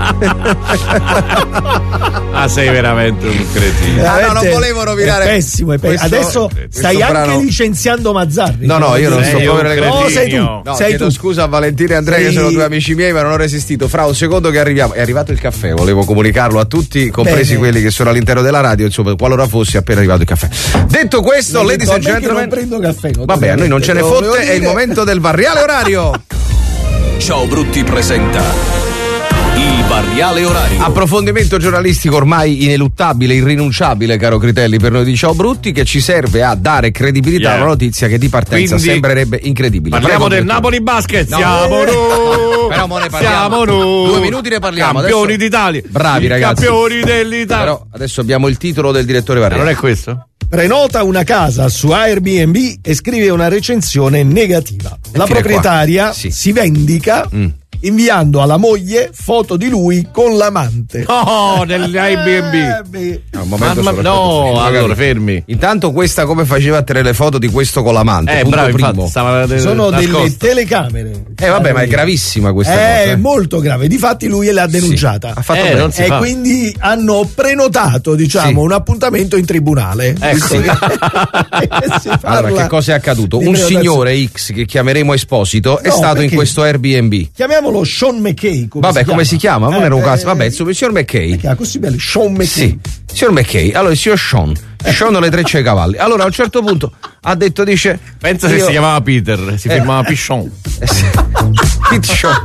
Ah, sei veramente un cretino. Ah, no, non volevo rovinare. È pessimo, è pessimo. Questo, Adesso stai anche brano... licenziando Mazzarri. No, no, io non sto come le No, sei tu. No, sei chiedo tu. scusa a Valentina e Andrea, sei... che sono due amici miei, ma non ho resistito. Fra un secondo che arriviamo. È arrivato il caffè, volevo comunicarlo a tutti, compresi Bene. quelli che sono all'interno della radio, insomma, qualora fosse appena arrivato il caffè. Detto questo, Mi ladies and gentlemen. Non prendo caffè. Vabbè, a noi non ce ne fotte, è il momento del variale orario. Ciao Brutti presenta il variale orario. Approfondimento giornalistico ormai ineluttabile, irrinunciabile, caro Critelli, per noi di Ciao Brutti, che ci serve a dare credibilità yeah. a una notizia che di partenza Quindi, sembrerebbe incredibile. Parliamo del Napoli Basket, no. siamo noi. Però mo ne parliamo. Siamo noi. Due minuti ne parliamo. Campioni adesso... d'Italia. Bravi ragazzi. Campioni dell'Italia. Però adesso abbiamo il titolo del direttore Varela. Non è questo? Prenota una casa su Airbnb e scrive una recensione negativa. La proprietaria sì. si vendica mm. inviando alla moglie foto di lui con l'amante. Oh, nell'Airbnb. Eh, no, un momento ma, ma, no allora fermi. Intanto questa come faceva a tenere le foto di questo con l'amante? Eh, bravo, infatti, stava de- sono nascosta. delle telecamere. Eh vabbè, ma è gravissima questa è cosa. È eh. molto grave. Difatti lui l'ha denunciata. Sì. Ha fatto eh, bene. E fa. quindi hanno prenotato, diciamo, sì. un appuntamento in tribunale. Ecco. Sì. Allora, che cosa è accaduto? Un signore X che chiameremo Esposito no, è stato perché? in questo Airbnb. Chiamiamolo Sean McKay. Come Vabbè, si come si chiama? Non eh, era un eh, caso. Vabbè, insomma, il signor McKay. È così bello, Sean McKay. Sì, signor McKay. Allora, il signor Sean. Sean le trecce ai cavalli. Allora, a un certo punto ha detto, dice. Pensa io... se si chiamava Peter, si eh. firmava Pichon. Pichon.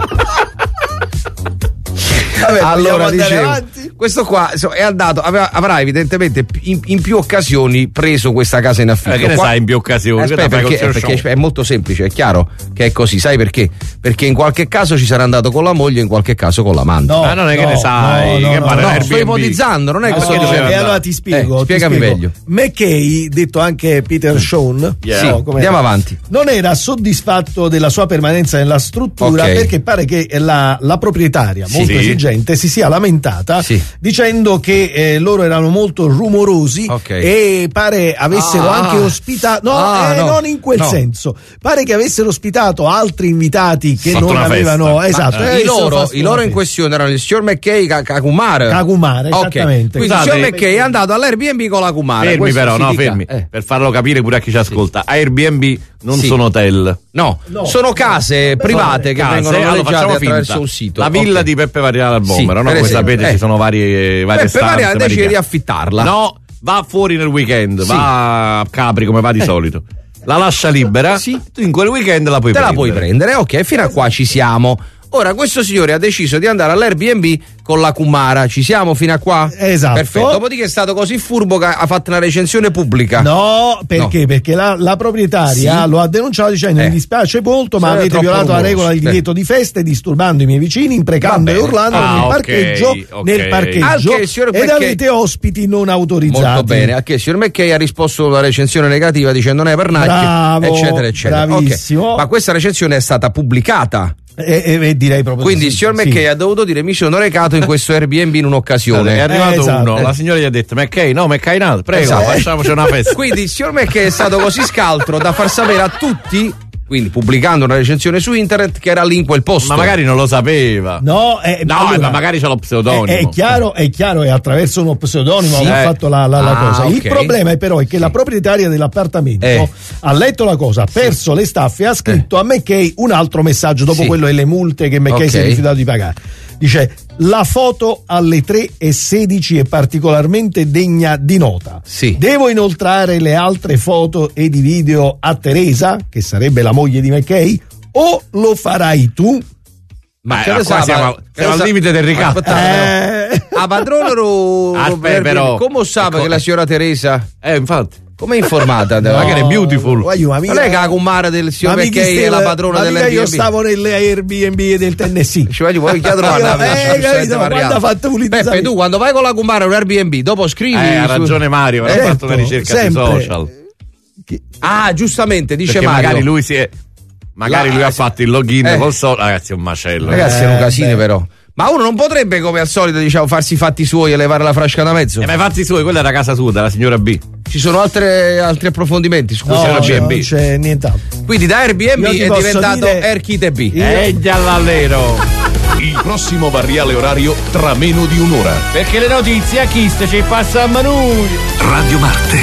Vabbè, allora dicevo, questo qua insomma, è andato, aveva, avrà evidentemente in, in più occasioni preso questa casa in affitto. Eh, che ne qua... sai in più occasioni? Aspetta, perché, perché è molto semplice, è chiaro che è così, sai perché? Perché in qualche caso ci sarà andato con la moglie, in qualche caso con l'amante. No, ma non è no, che ne sai, no, che no, no, no, sto ipotizzando, non è no, che sto no, dicendo. E allora ti spiego, eh, spiegami ti spiego. meglio. McKay, detto anche Peter Sean, yeah. sì, no, andiamo avanti. Non era soddisfatto della sua permanenza nella struttura okay. perché pare che la, la proprietaria, molto sì. esigente, si sia lamentata sì. dicendo che eh, loro erano molto rumorosi okay. e pare avessero ah, anche ospitato no, ah, eh, no non in quel no. senso, pare che avessero ospitato altri invitati che fatto non avevano festa. esatto Ma, eh, i loro, i loro in questione erano il signor McKay e Kakumar Kakumar esattamente okay. quindi il signor McKay è andato all'Airbnb con la Kumar. Fermi però, no fermi eh. per farlo capire pure a chi ci ascolta. sì. Airbnb non sì. sono hotel, no, no. sono case private che case, vengono noleggiate allora attraverso un sito. La villa okay. di Peppe Variale al Bombero, sì, no? Come sapete eh. ci sono varie, varie Peppe stanze. Peppe Variale decide di affittarla. No, va fuori nel weekend, sì. va a Capri come va di eh. solito. La lascia libera, sì. tu in quel weekend la puoi Te prendere. la puoi prendere, ok, fino a qua ci siamo. Ora questo signore ha deciso di andare all'Airbnb con la Kumara, ci siamo fino a qua? Esatto. Perfetto. Dopodiché è stato così furbo che ha fatto una recensione pubblica. No, perché? No. Perché la, la proprietaria sì. lo ha denunciato dicendo eh. mi dispiace molto, ma avete violato rumoroso. la regola del divieto eh. di feste, disturbando i miei vicini, imprecando e urlando ah, nel, okay, parcheggio, okay. nel parcheggio ed McKay... avete ospiti non autorizzati. Molto bene, a che il signor McKay ha risposto alla recensione negativa dicendo non è pernacchio, eccetera eccetera. Bravissimo. Okay. Ma questa recensione è stata pubblicata. E, e, e direi proprio quindi sì, il signor McKay sì. ha dovuto dire mi sono recato in questo Airbnb in un'occasione. È arrivato eh, esatto. uno, la signora gli ha detto McKay, no McKay no, prego esatto. facciamoci una festa. Quindi il signor McKay è stato così scaltro da far sapere a tutti, quindi pubblicando una recensione su internet, che era lì in quel posto. Ma magari non lo sapeva. No, eh, no allora, ma magari c'è lo pseudonimo. È, è chiaro, è chiaro, è attraverso uno pseudonimo sì. ha fatto la, la, la ah, cosa. Okay. Il problema è però è che sì. la proprietaria dell'appartamento eh. ha letto la cosa, ha perso sì. le staffe e ha scritto eh. a McKay un altro messaggio dopo sì. quello e le multe che McKay okay. si è rifiutato di pagare. Dice: la foto alle tre e sedici è particolarmente degna di nota. Sì. Devo inoltrare le altre foto ed i video a Teresa, che sarebbe la moglie di McKay, o lo farai tu? Ma eh, qua siamo, siamo al limite del ricatto. Eh. A padrone lo, Aspetta, però, come sa ecco, che la signora Teresa? Eh, infatti. Come è informata? No, magari è beautiful. Io, non è che la kumara del signor McKay è la padrona dell'Airbnb. Io stavo nelle Airbnb del Tennessee. Cioè, vuoi chiedere una quando ha fatto pulizia. Peppe, tu quando vai con la kumara un Airbnb, dopo scrivi. Eh, ha ragione Mario, ha fatto una ricerca sui social. Ah, giustamente, dice perché Mario. Magari lui si è. Magari la, lui ha fatto il login eh. col social. Ragazzi, è un macello. Ragazzi, eh, è un casino, però. Ma uno non potrebbe, come al solito, diciamo, farsi i fatti suoi e levare la frasca da mezzo? Eh, ma i fatti suoi, quella era casa sua, della signora B. Ci sono altre, altri approfondimenti? Scusa, no, no, no, non c'è nient'altro. Quindi da Airbnb è diventato Airbnb. E giallallero. Il prossimo variale orario tra meno di un'ora. Perché le notizie a chi ci passa a Manuri. Radio Marte.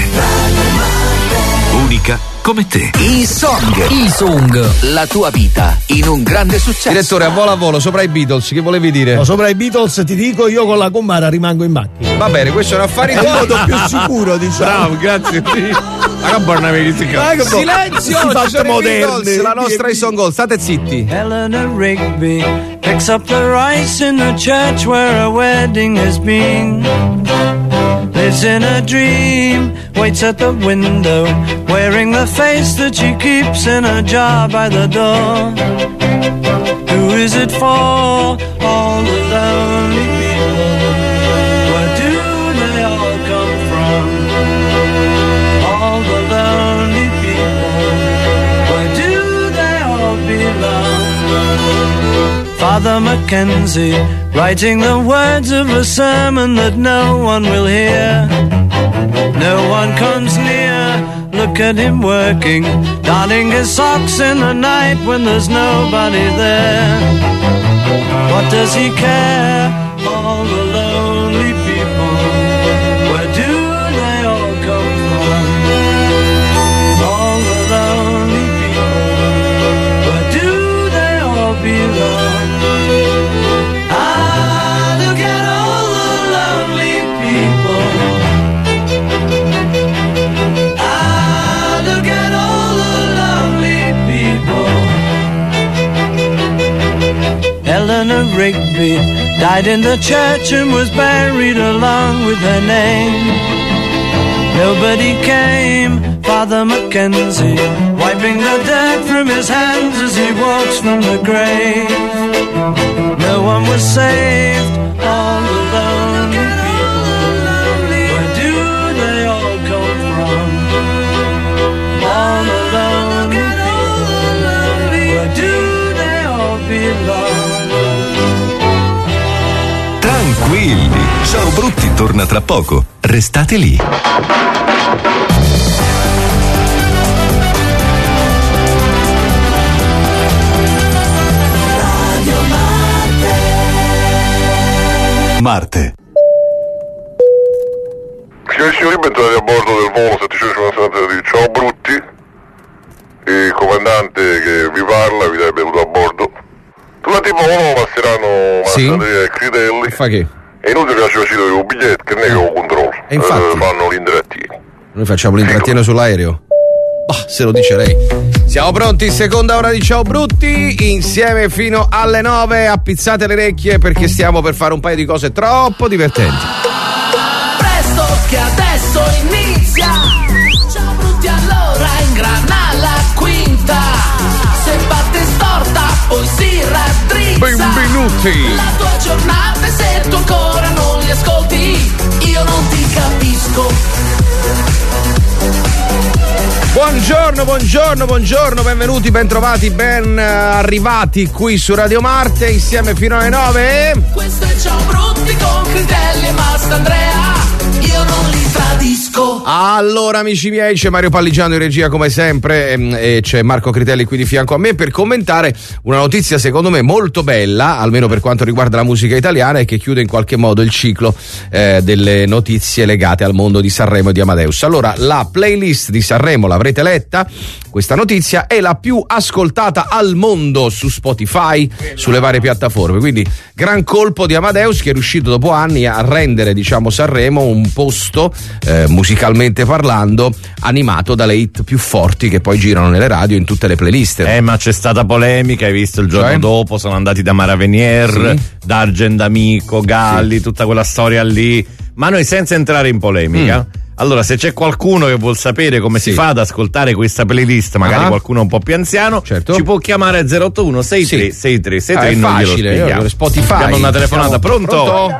Unica come te. I Song. I Song. La tua vita in un grande successo. Direttore, a volo a volo, sopra i Beatles, che volevi dire? No, sopra i Beatles ti dico, io con la Commara rimango in macchina. Va bene, questo è un affare È il modo più sicuro, diciamo. Bravo, grazie. Ma buona silenzio, fatto moderni. La nostra I Song Gold, state zitti. Eleanor Rigby picks up the rice in the church where a wedding has been. Lives in a dream, waits at the window, wearing the face that she keeps in a jar by the door. Who is it for? All the lonely people. Where do they all come from? All the lonely people. Where do they all belong? Father Mackenzie, writing the words of a sermon that no one will hear. No one comes near, look at him working, darning his socks in the night when there's nobody there. What does he care? All the lonely people, where do they all come from? All the lonely people, where do they all belong? Eleanor Rigby died in the church and was buried along with her name. Nobody came, Father Mackenzie, wiping the dirt from his hands as he walks from the grave. No one was saved, all alone. Where do they all come from? All alone. Where do they all belong? Tranquilli, Ciao Brutti torna tra poco. Restate lì. Marte. Signori e signori, bentornati a bordo del volo settecentocinquantasette di Ciao Brutti. Il comandante che vi parla vi dà il benvenuto a bordo. Durante il volo passeranno Massandria e Critelli. Fa che? È inutile che ci facciate un biglietto, che non è che lo controllo. E infatti eh, fanno l'intrattieno. Noi facciamo l'intrattieno sull'aereo. Bah, se lo dice lei. Siamo pronti, seconda ora di Ciao Brutti, insieme fino alle nove. Appizzate le orecchie perché stiamo per fare un paio di cose troppo divertenti. Presto che adesso inizia. Ciao Brutti, allora ingrana la quinta. Se parte storta poi si raddrizza. Benvenuti. La tua giornata e se tu ancora non li ascolti io non ti capisco. Buongiorno, buongiorno, buongiorno, benvenuti, bentrovati, ben arrivati qui su Radio Marte, insieme fino alle nove. Questo è Ciao Brutti con Critelli e Mastandrea, io non li tradisco. Allora amici miei, c'è Mario Palligiano in regia come sempre e c'è Marco Critelli qui di fianco a me per commentare una notizia secondo me molto bella, almeno per quanto riguarda la musica italiana, e che chiude in qualche modo il ciclo eh, delle notizie legate al mondo di Sanremo e di Amadeus. Allora, la playlist di Sanremo l'avrete letta, questa notizia è la più ascoltata al mondo su Spotify, sulle varie piattaforme, quindi gran colpo di Amadeus che è riuscito dopo anni a rendere, diciamo, Sanremo un posto eh, musicalmente parlando animato dalle hit più forti che poi girano nelle radio in tutte le playlist. Eh ma c'è stata polemica, hai visto il giorno cioè? dopo sono andati da Mara Venier, sì. D'Argent D'Amico, Galli, sì. Tutta quella storia lì, ma noi senza entrare in polemica mm. Allora, se c'è qualcuno che vuol sapere come sì. si fa ad ascoltare questa playlist, magari ah. qualcuno un po' più anziano, certo. ci può chiamare a zero otto uno sei tre sei tre sei tre. Ah, è non facile, glielo Spotify. Abbiamo una telefonata, Siamo... pronto? Pronto?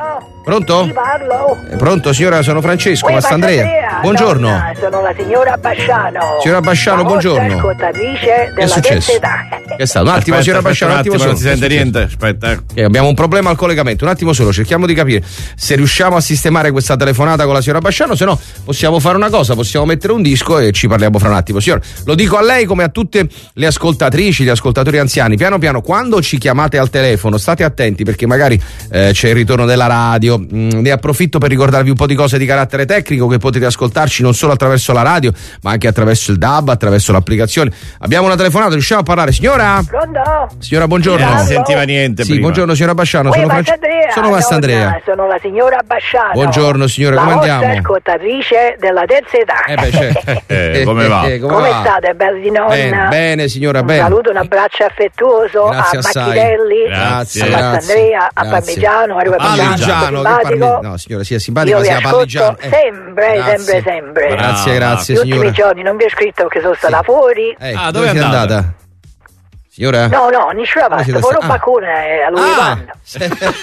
Pronto? Sì, parlo. Eh, pronto, signora, sono Francesco, Uè, Mastandrea. Mastandrea, Buongiorno. donna, sono la signora Basciano. Signora Basciano, la buongiorno. ascoltatrice Che è della successo? terza età. Che è stato? Un attimo, Aspetta, signora aspetta, Basciano, un attimo, non solo. si sente niente. Aspetta, eh. Okay, abbiamo un problema al collegamento, un attimo solo, cerchiamo di capire se riusciamo a sistemare questa telefonata con la signora Basciano, se no possiamo fare una cosa, possiamo mettere un disco e ci parliamo fra un attimo. Signora, lo dico a lei come a tutte le ascoltatrici, gli ascoltatori anziani, piano piano quando ci chiamate al telefono state attenti perché magari eh, c'è il ritorno della radio, mm, ne approfitto per ricordarvi un po' di cose di carattere tecnico, che potete ascoltarci non solo attraverso la radio ma anche attraverso il D A B, attraverso l'applicazione. Abbiamo una telefonata, riusciamo a parlare? Signora? Pronto? Signora, buongiorno. Non si sentiva niente Sì, prima. buongiorno signora Basciano, Uè, sono, France- Mastandrea, sono Mastandrea. donna, sono la signora Basciano. Buongiorno, signora, la come vostra andiamo? ascoltatrice della terza età. Eh beh, certo. Eh, come va? Eh, come Come va? state, belli di nonna? Bene, bene, signora, Un bene. saluto, un abbraccio affettuoso Grazie a assai. Macchinelli, Grazie, a grazie, Mastandrea, a grazie. Parmigiano, a Mario Parmigiano, Parmigiano, che simpatico. parmi- no signora, sia simpatico Io vi sia ascolto parmigiano. Eh, sempre, grazie. sempre, sempre. Grazie, Ah, grazie Gli ultimi signora. giorni non vi ho scritto perché sono stata fuori. Eh, Ah, dove dove sei è andata? andata? Signora? No, no, nessuna Come parte, siete poi sta- un baccone a lui Ah! quando. Sì,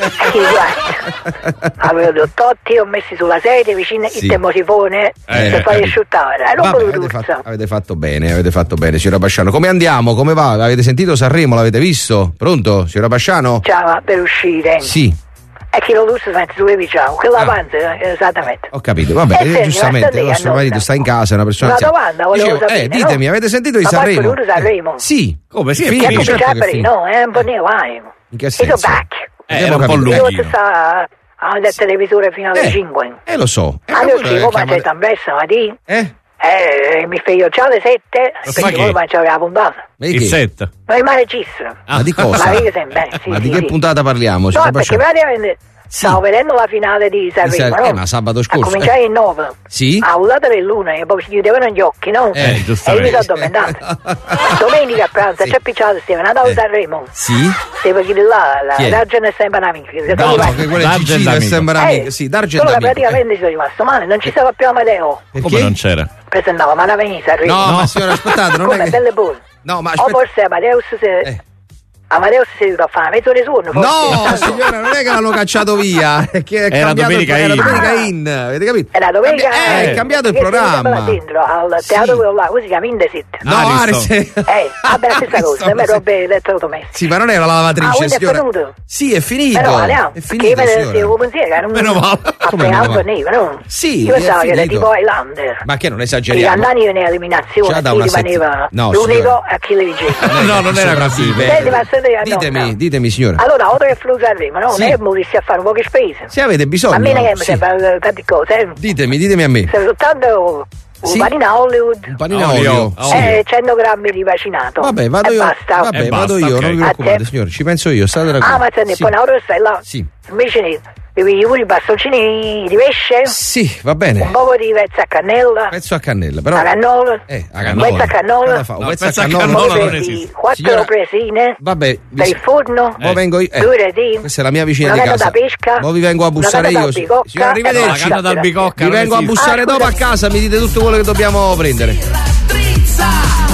guarda. Avevo dottotti, ho messi sulla sedia vicino Sì. il termosifone Eh, per fare capito. asciuttare. E non Vabbè, volevo avete, tutto. fatto, avete fatto bene, avete fatto bene, signora Basciano. Come andiamo? Come va? Avete sentito Sanremo? L'avete visto? Pronto, signora Basciano? Ciao, per uscire. Sì, E chi lo lusso mette sulle diciamo, quella Ah. avanza, esattamente. ho capito. Vabbè, Eh, eh, senti, giustamente, il Mastandrea, nostro marito nonna. sta in casa, è una persona Una anziana. domanda volevo Dicevo, sapere, eh, ditemi, no? avete sentito di Ma Sanremo? poi pure Sanremo? Eh, sì. Come sì, è Finito, Che finito. certo cominciare che è per finito. no, eh, un po' ne vai. In che Io senso? back. Eh, era un po' Io lunghino. sta al televisore fino alle Eh. cinque. Eh, lo so. Eh, Ah, ma io quello sì, è come chiamare- c'è tan presto, ma di? Eh? Eh, mi sveglio già alle sette, Ma perché che? poi mangiavo la puntata. Ma di Il che? set. Ma il registro. Ma di cosa? Ma vedi sempre, sì, Ma sì, di che sì. puntata parliamo? No, signora perché Basciano? praticamente stavo vedendo la finale di Sanremo, San- no? eh, ma sabato scorso, A cominciare eh. il nove. Sì? A urlata del luna e poi si chiudevano gli occhi, no? Eh, e io mi giustamente. sono addormentato. Domenica a pranzo Sì. c'è picciato Stefano, andavo a Sanremo. Sì? Stavo chi di là, Chi è? la Dargen è sempre amica. No, no, che quello è D'Argent Gigino, è amico. sempre amico. Eh, Sì, D'Argent solo che amico. praticamente sono rimasto male, non ci stava più Amadeo. Eh, Come perché? non c'era? Presentava Manaveni Sanremo. No, ma signora, aspettate, non è Come che... belle buone. No, ma O aspetta... forse Amadeus se... Eh. Amadeus si è venuto a fare mezzo turno. No, signora, non è che l'hanno cacciato via. È che è Era cambiato il- Domenica era In. Domenica In, avete capito? Era domenica. Eh, è cambiato il perché si programma. metteva dentro al Sì. teatro quello là, così si chiama Indesit. No, Ariston. Aris. Eh, vabbè, la stessa cosa, Ariston, per me sì. robe elettrodomestiche. Sì, ma non era la Ah, lavatrice, quindi è signora. venuto? Sì, è finito. Però andiamo, È perché finito, io me ne signora. stavo pensando che era un Meno male. a Come meno Pealvo male? neve, no? Sì, Io è pensavo che era finito. tipo Highlander. Ma che non I esageriamo? cannani veniva eliminazione, Già da chi una rimaneva settimana. No, l'unico signora. e a chi le vinceva. No, non era così. Sopravvive. Senti, ma senti, no, Ditemi, no. ditemi, signora. Allora, ora che flu Sanremo, no? Sì. Non è che morirsi a fare poche spese. Se avete bisogno. A me non è che mi sì. serve tante cose, eh. Ditemi, ditemi a me. Serve soltanto un Sì. panino a Hollywood. Un panino Olio, olio. olio. Sì. Eh, cento grammi di vacinato. Vabbè, vado e io. basta. Vabbè, E vado basta, io, ok. non vi A preoccupate, te. signore. Ci penso io, state tranquilli. Ah, ma senti, Sì. poi una ora stai là. Sì. Invece ne bevi pure i bastoncini di pesce. Sì, va bene. Un po' di vezza a cannella. Pezzo a cannella, però. A cannola. Eh, a Un cannola. pezzo a cannola. Cosa fa? Un No, pezzo a pezzo a cannola. cannola Poi non prendi esiste. quattro Signora- presine Vabbè, vi- per il forno. mo vengo io. Eh, due retini. questa è la mia vicina una di canna casa. da pesca. Mo vi vengo a una bussare canna io. da sì. bicocca, Signora, arrivederci. e La canna dal bicocca. Vi non vengo a esiste. bussare Ah, dopo a scusa. casa, mi dite tutto quello che dobbiamo prendere. Rattrizza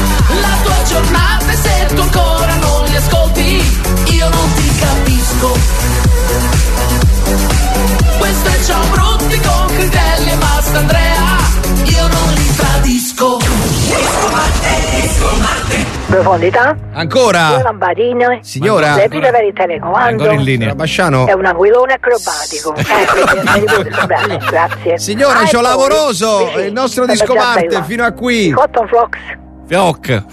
la tua giornata e se tu ancora non li ascolti io non ti capisco. Questo è Ciao Brutti con Critelli e Mastandrea, io non li tradisco. Profondità. Ancora? Due lampadine. Signora? Le pile per il telecomando. Ancora in linea. Signora Basciano? È un aquilone acrobatico. Eh, mi ricordo, bravo, grazie. Signora, Ah, c'ho e poi, lavoroso. sì, sì, Il nostro sono disco già parte bella. fino a qui. Cotton Flocks. Fioc.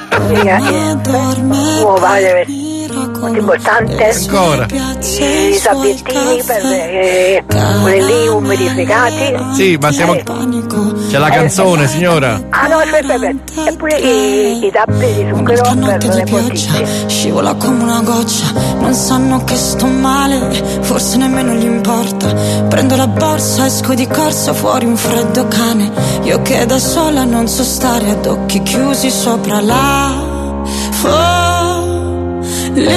Uova molto importante. Ancora. I sabbiettini per eh, quelli lì umidificati. Sì, ma siamo. C'è la canzone, signora. Ah no, aspetta, aspetta. E pure i, i tappi di zucchero per le bottiglie. Scivola come una goccia, non sanno che sto male, forse nemmeno gli importa. Prendo la borsa, esco di corsa, fuori un freddo cane. Io che da sola non so stare ad occhi chiusi sopra la follia.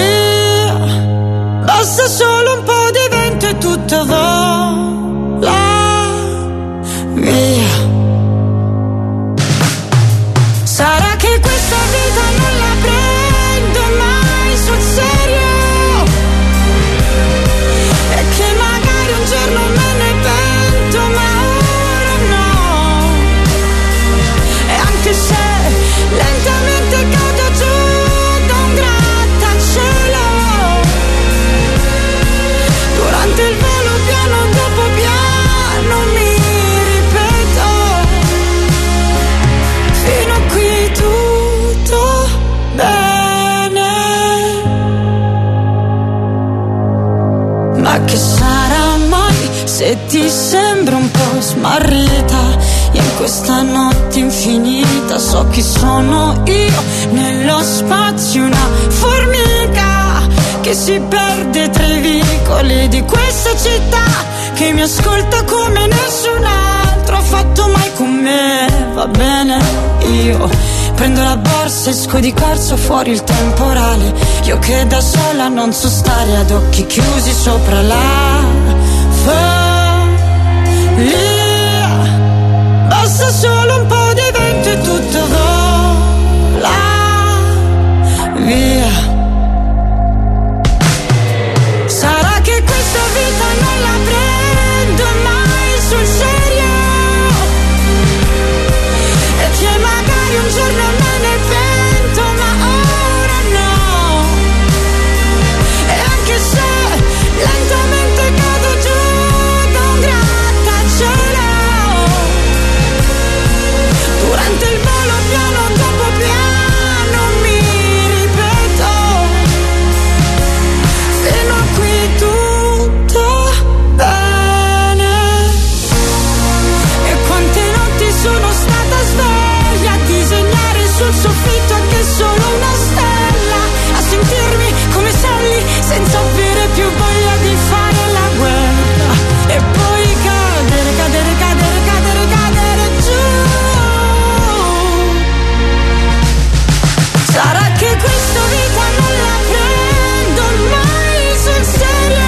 Basta solo un po' di vento e tutto vola via. Sarà che questa vita non la prendo mai sul serio e che magari un giorno sarà mai se ti sembra un po' smarrita. In questa notte infinita so chi sono io, nello spazio una formica che si perde tra i vicoli di questa città, che mi ascolta come nessun altro ha fatto mai con me. Va bene, io prendo la borsa, esco di corsa, fuori il temporale. Io che da sola non so stare, ad occhi chiusi sopra la follia. Basta solo un po' di vento e tutto vola via. Sarà che questa vita non la prendo mai sul serio, e che magari un giorno me ne pento, ma ora no. E anche se lentamente cado giù da un grattacielo, durante il volo piano dopo piano mi ripeto, fino a qui tutto bene. E quante notti sono stata sveglia a disegnare sul soffitto anche solo una stella, a sentirmi come Sally senza avere più voglia di fare la guerra, e poi cadere, cadere, cadere, cadere, cadere giù. Sarà che questa vita non la prendo mai sul serio,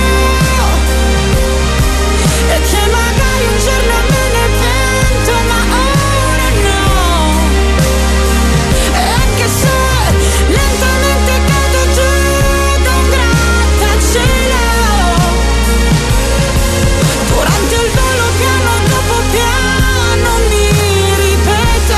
e che magari un giorno me ne pento, ma ora no. E anche se lentamente cado giù da un grattacielo, durante il volo piano dopo piano mi ripeto,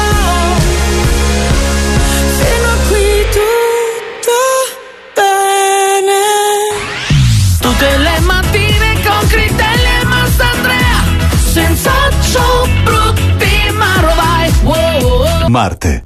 fino a qui tutto bene. Tutte le mattine con Critelli e Mastandrea, senza ciò brutti ma rovai. Wow. Marte.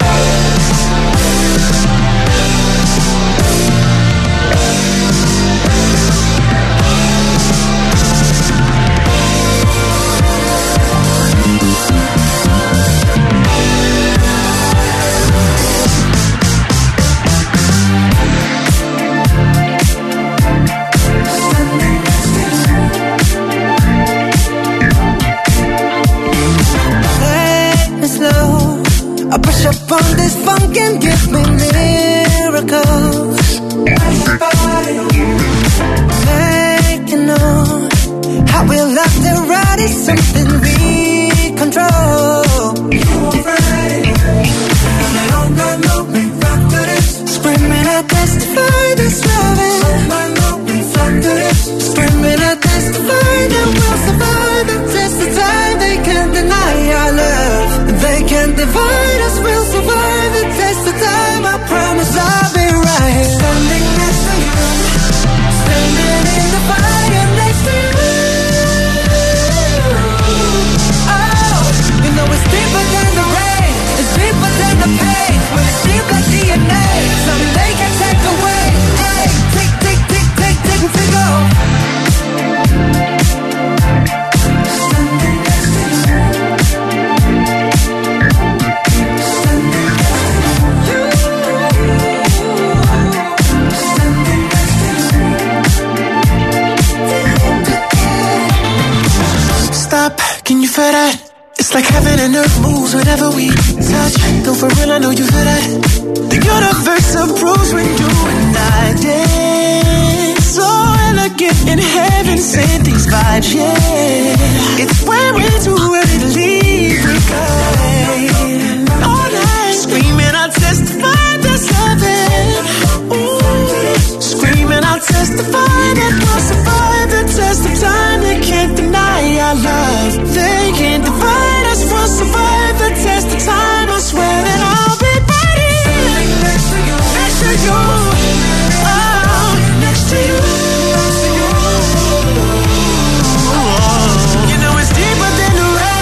Take me slow. I push up on this funk and give me miracles. Make you know how we love to ride is something we control. Screaming, I testify this loving. Screaming, I testify that we'll survive the test of time. They can't deny our love. They can't divide us. We'll survive the test of time. I promise I'll be right. Standing next to you, standing in the fire next to you. Oh, you know it's deeper than the rain. It's deeper than the pain. When it's deep like D N A, something they can take away. Hey, take, take, take, take, take, take off. Standing next to you. Standing next to you. Stop, can you feel that? It's like heaven and earth moves whenever we touch. Though for real, I know you feel that. The universe approves when you and I dance. So elegant in heaven, send these vibes, yeah. It's when we're too early to leave, we go all night. Screaming, I'll testify that's heaven. Ooh. Screaming, I'll testify that we'll survive the test of time. They can't deny our love. They can't divide us. We'll survive the test of time. I swear that I'll be ready. Next to you, next to you, oh, next to you, next to you. You know it's deeper than the rain.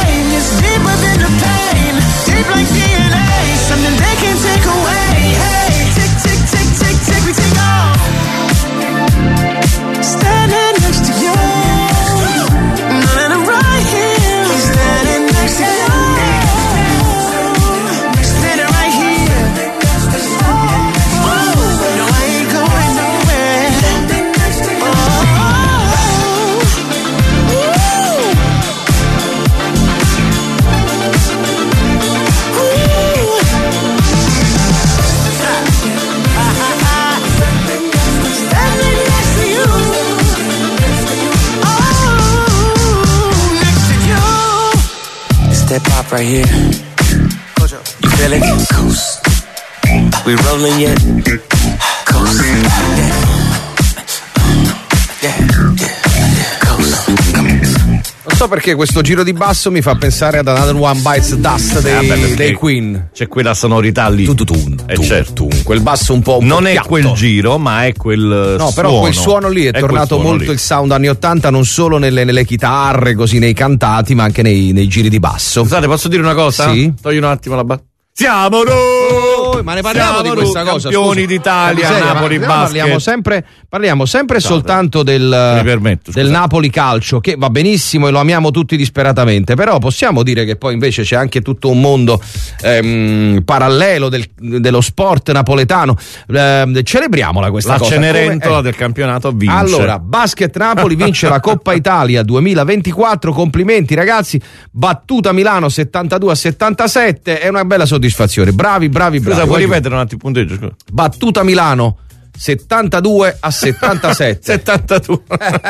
that pop right here. You feel it? Coast. We rolling yet? Coast. Yeah. Yeah. Yeah. Coast. Non so perché questo giro di basso mi fa pensare ad Another One Bites Dust dei, eh, dei Queen. C'è quella sonorità lì. Tu, tu, tu, eh, tu, certo. tu, quel basso un po'. Un non po' è piatto. Quel giro, ma è quel no, suono. No, però quel suono lì è, è tornato molto lì. Il sound anni ottanta, non solo nelle, nelle chitarre, così nei cantati, ma anche nei, nei giri di basso. Scusate, posso dire una cosa? Sì. Togli un attimo la ba- Siamo noi! Ma ne parliamo Siamo di questa noi, cosa. Campioni scusa. d'Italia, Miseria, Napoli ma, Basket. Parliamo sempre, parliamo sempre Scusate, soltanto del, permetto, del Napoli calcio, che va benissimo e lo amiamo tutti disperatamente, però possiamo dire che poi invece c'è anche tutto un mondo ehm, parallelo del, dello sport napoletano. Eh, celebriamola questa la cosa. La Cenerentola Come, eh. del campionato vince. Allora, Basket Napoli vince la Coppa Italia duemilaventiquattro, complimenti ragazzi, battuta Milano settantadue a settantasette, è una bella soddisfazione, bravi bravi bravi. Scusa, puoi ripetere un attimo il punteggio? Scusa. Battuta Milano settantadue a settantasette. settantadue.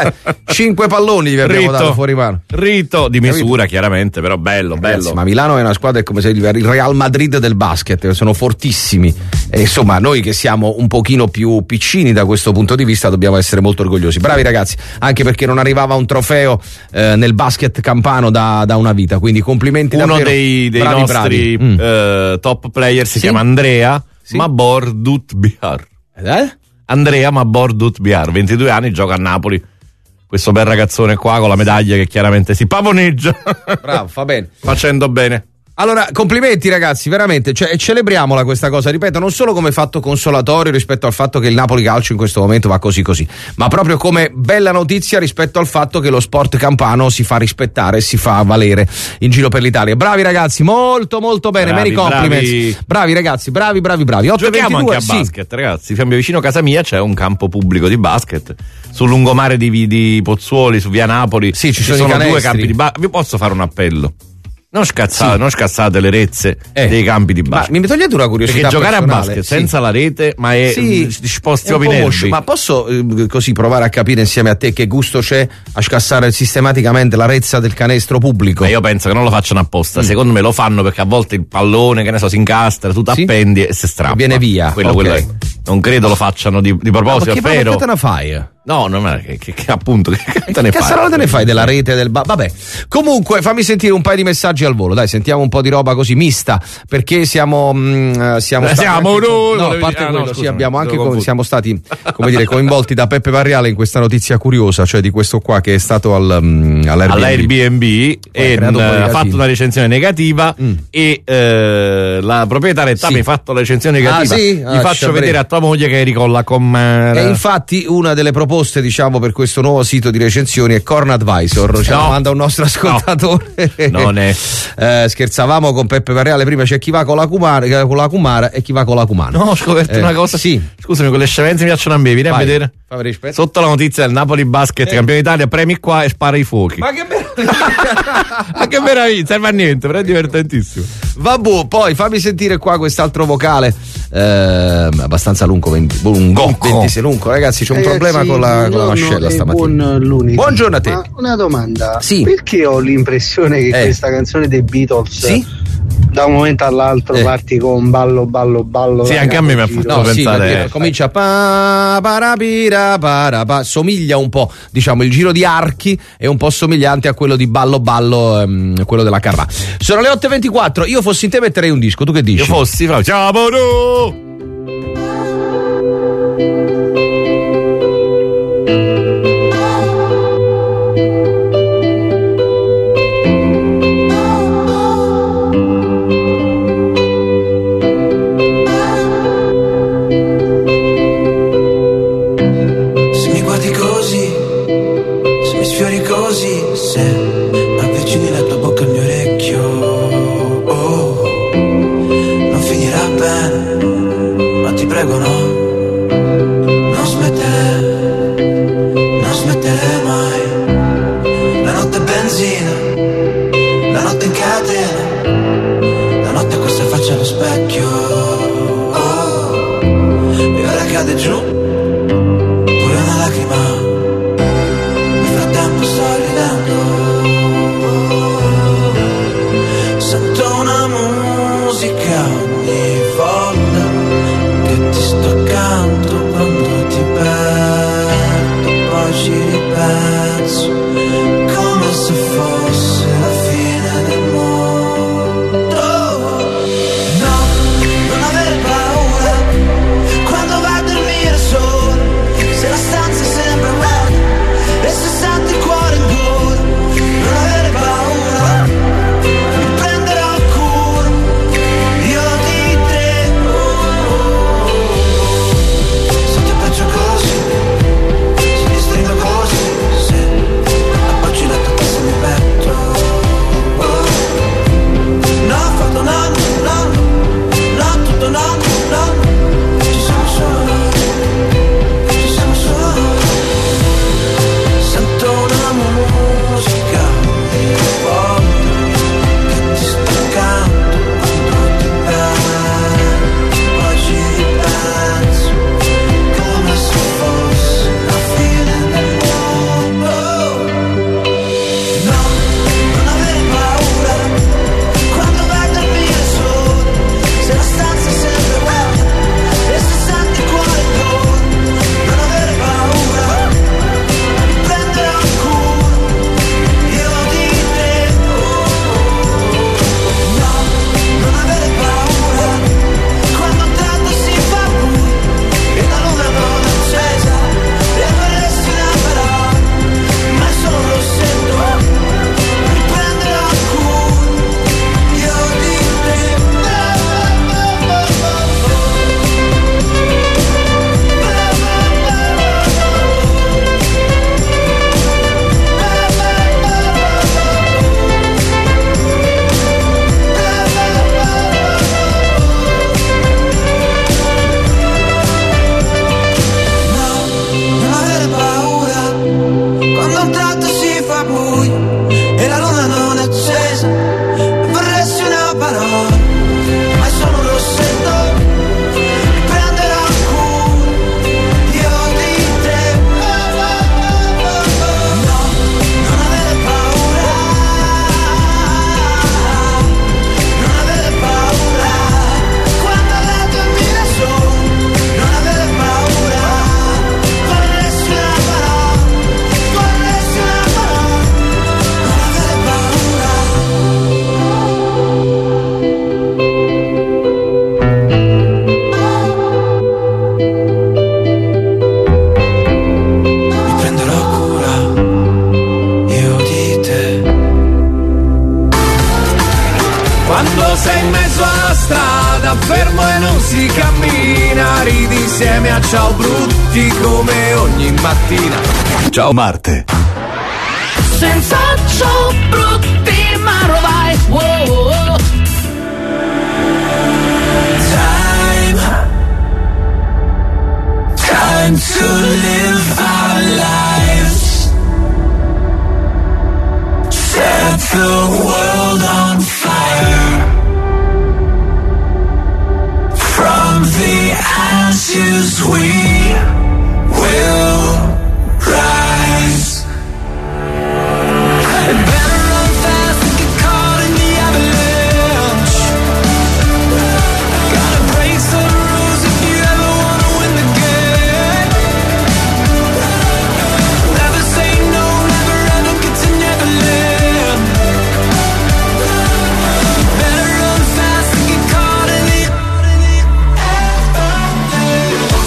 cinque palloni gli abbiamo dato fuori mano. Rito di misura, chiaramente, però bello, bello. Ragazzi, ma Milano è una squadra, è come se il Real Madrid del basket, sono fortissimi. E insomma, noi che siamo un pochino più piccini da questo punto di vista dobbiamo essere molto orgogliosi. Bravi ragazzi, anche perché non arrivava un trofeo eh, nel basket campano da, da una vita, quindi complimenti Uno davvero. dei, dei bravi, nostri bravi. Eh, top player si sì? chiama Andrea sì? Mabor Dutbiar. Eh? Andrea Mabor Dutbiar, ventidue anni, gioca a Napoli. Questo bel ragazzone qua con la medaglia che chiaramente si pavoneggia. Bravo, fa bene. Facendo bene. Allora, complimenti ragazzi, veramente, cioè, celebriamola questa cosa, ripeto, non solo come fatto consolatorio rispetto al fatto che il Napoli calcio in questo momento va così così, ma proprio come bella notizia rispetto al fatto che lo sport campano si fa rispettare e si fa valere in giro per l'Italia. Bravi ragazzi, molto molto bene, bravi, many compliments. Bravi. bravi ragazzi, bravi bravi bravi. Giochiamo anche a sì. basket, ragazzi, vicino a casa mia c'è un campo pubblico di basket. Sul lungomare di, di Pozzuoli, su via Napoli, sì, ci, ci sono, sono i due campi di basket. Vi posso fare un appello? Non scazzate, sì. non scassate le rezze eh. dei campi di basket. Ma mi togliete una curiosità perché giocare personale, a basket sì. senza la rete, ma è sì, sposti proprio i nervi. Ma posso eh, così provare a capire insieme a te che gusto c'è a scassare sistematicamente la rezza del canestro pubblico? Ma io penso che non lo facciano apposta, mm. secondo me lo fanno perché a volte il pallone, che ne so, si incastra, tu t'appendi sì? e si strappa. Viene via. Quello, okay. quello è. Non credo lo facciano di, di proposito, ma che, però. Che te ne fai? No, non è che, che, che appunto che, che te ne che fai? Che te ne fai della rete del ba- vabbè. Comunque fammi sentire un paio di messaggi al volo, dai, sentiamo un po' di roba così mista, perché siamo mh, siamo eh, stati siamo anche, noi, no, a parte ah, quello, no, sì, scusami, abbiamo anche co- siamo stati come dire coinvolti da Peppe Varriale in questa notizia curiosa, cioè di questo qua che è stato al um, all'Airbnb, all'Airbnb e ha un fatto una recensione negativa mm. e eh, la proprietaria sì. mi ha fatto la recensione negativa. Ah, sì? Gli ah, faccio vedere a tua moglie che eri con la comera. E infatti una delle proposte, diciamo, per questo nuovo sito di recensioni è Corn Advisor, ce no. la manda un nostro ascoltatore. No. Non è. eh, scherzavamo con Peppe Varriale, prima c'è chi va con la Kumara, con la Kumara e chi va con la Kumana. No, ho scoperto eh, una cosa. Sì. Scusami, quelle scemenze mi piacciono a me, vieni Vai. a vedere. Sotto la notizia del Napoli Basket, eh. campione d'Italia, premi qua e spara i fuochi. Ma che meraviglia! Ma che meraviglia, serve a niente, però è divertentissimo. Vabbè, poi fammi sentire qua quest'altro vocale. Eh, abbastanza lungo, venti, lungo, ventisei lungo, ragazzi, c'è un ragazzi, problema con la, con la mascella stamattina. Buon lunedì. Buongiorno a te. Ma una domanda, sì. perché ho l'impressione che eh. questa canzone dei Beatles sì? da un momento all'altro eh. parti con ballo ballo ballo? Sì, anche a me mi ha fatto no, pensare. Sì, comincia pa, parapira, para, pa, somiglia un po', diciamo, il giro di archi è un po' somigliante a quello di ballo ballo, ehm, quello della Carrà. Sono le otto e ventiquattro, io fossi in te metterei un disco, tu che dici? Io fossi, ciao no! ancora buio e la luna non è accesa. Vorresti una parola, ma sono un rossetto. Mi prenderò cura io di te. No, non avere paura, non avere paura. Quando le tue mire sono, non avere paura. Vorresti una parola, vorresti una parola, non avere paura. Mi prenderò cura io di te. Quando sei in mezzo alla strada, fermo e non si cammina, ridi insieme a ciao brutti come ogni mattina. Ciao Marte. Senza ciao brutti, ma lo vai. Wow, wow. Time, time to live our lives. Set the world on fire. From the ashes we will rise. And better run fast than get caught in the avalanche. Gotta break some rules if you ever wanna win the game. Never say no, never ever get to Neverland. Better run fast than get caught in the avalanche.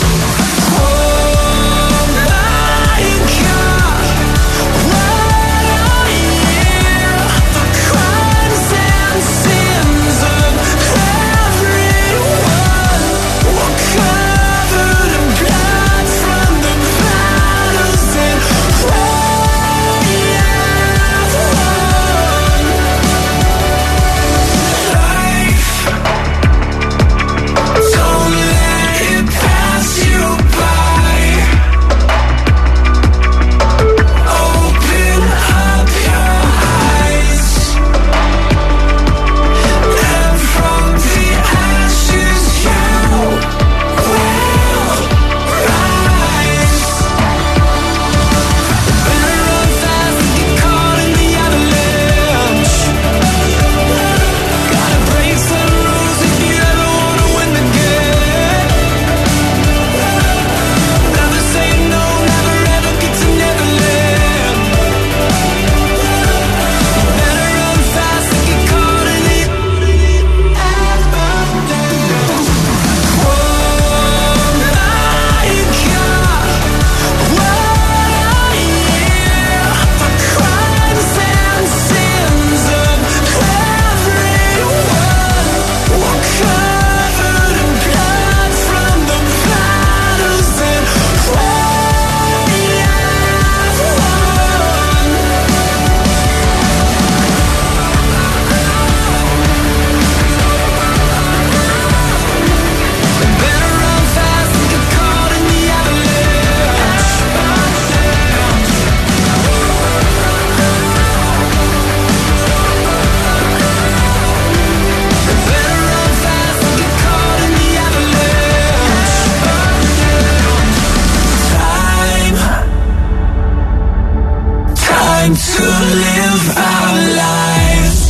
Oh my God, what a year for crimes and sins of everyone. We're covered in blood from the battles and we have won. Life, don't let it pass you by. Open up your eyes, and from the ashes you will rise. Better run fast than get caught in the avalanche. Gotta break some rules if you ever wanna win the game. Never say no, never ever get to Neverland. Better run fast than get caught in the avalanche. Oh my God, what a year for crimes and sins of everyone. We're covered in blood from the battles and we have won. Better run fast and get caught in the avalanche. Better run fast and get caught in the avalanche. Time, time to live our lives.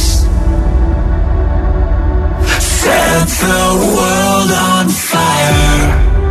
Set the world on fire.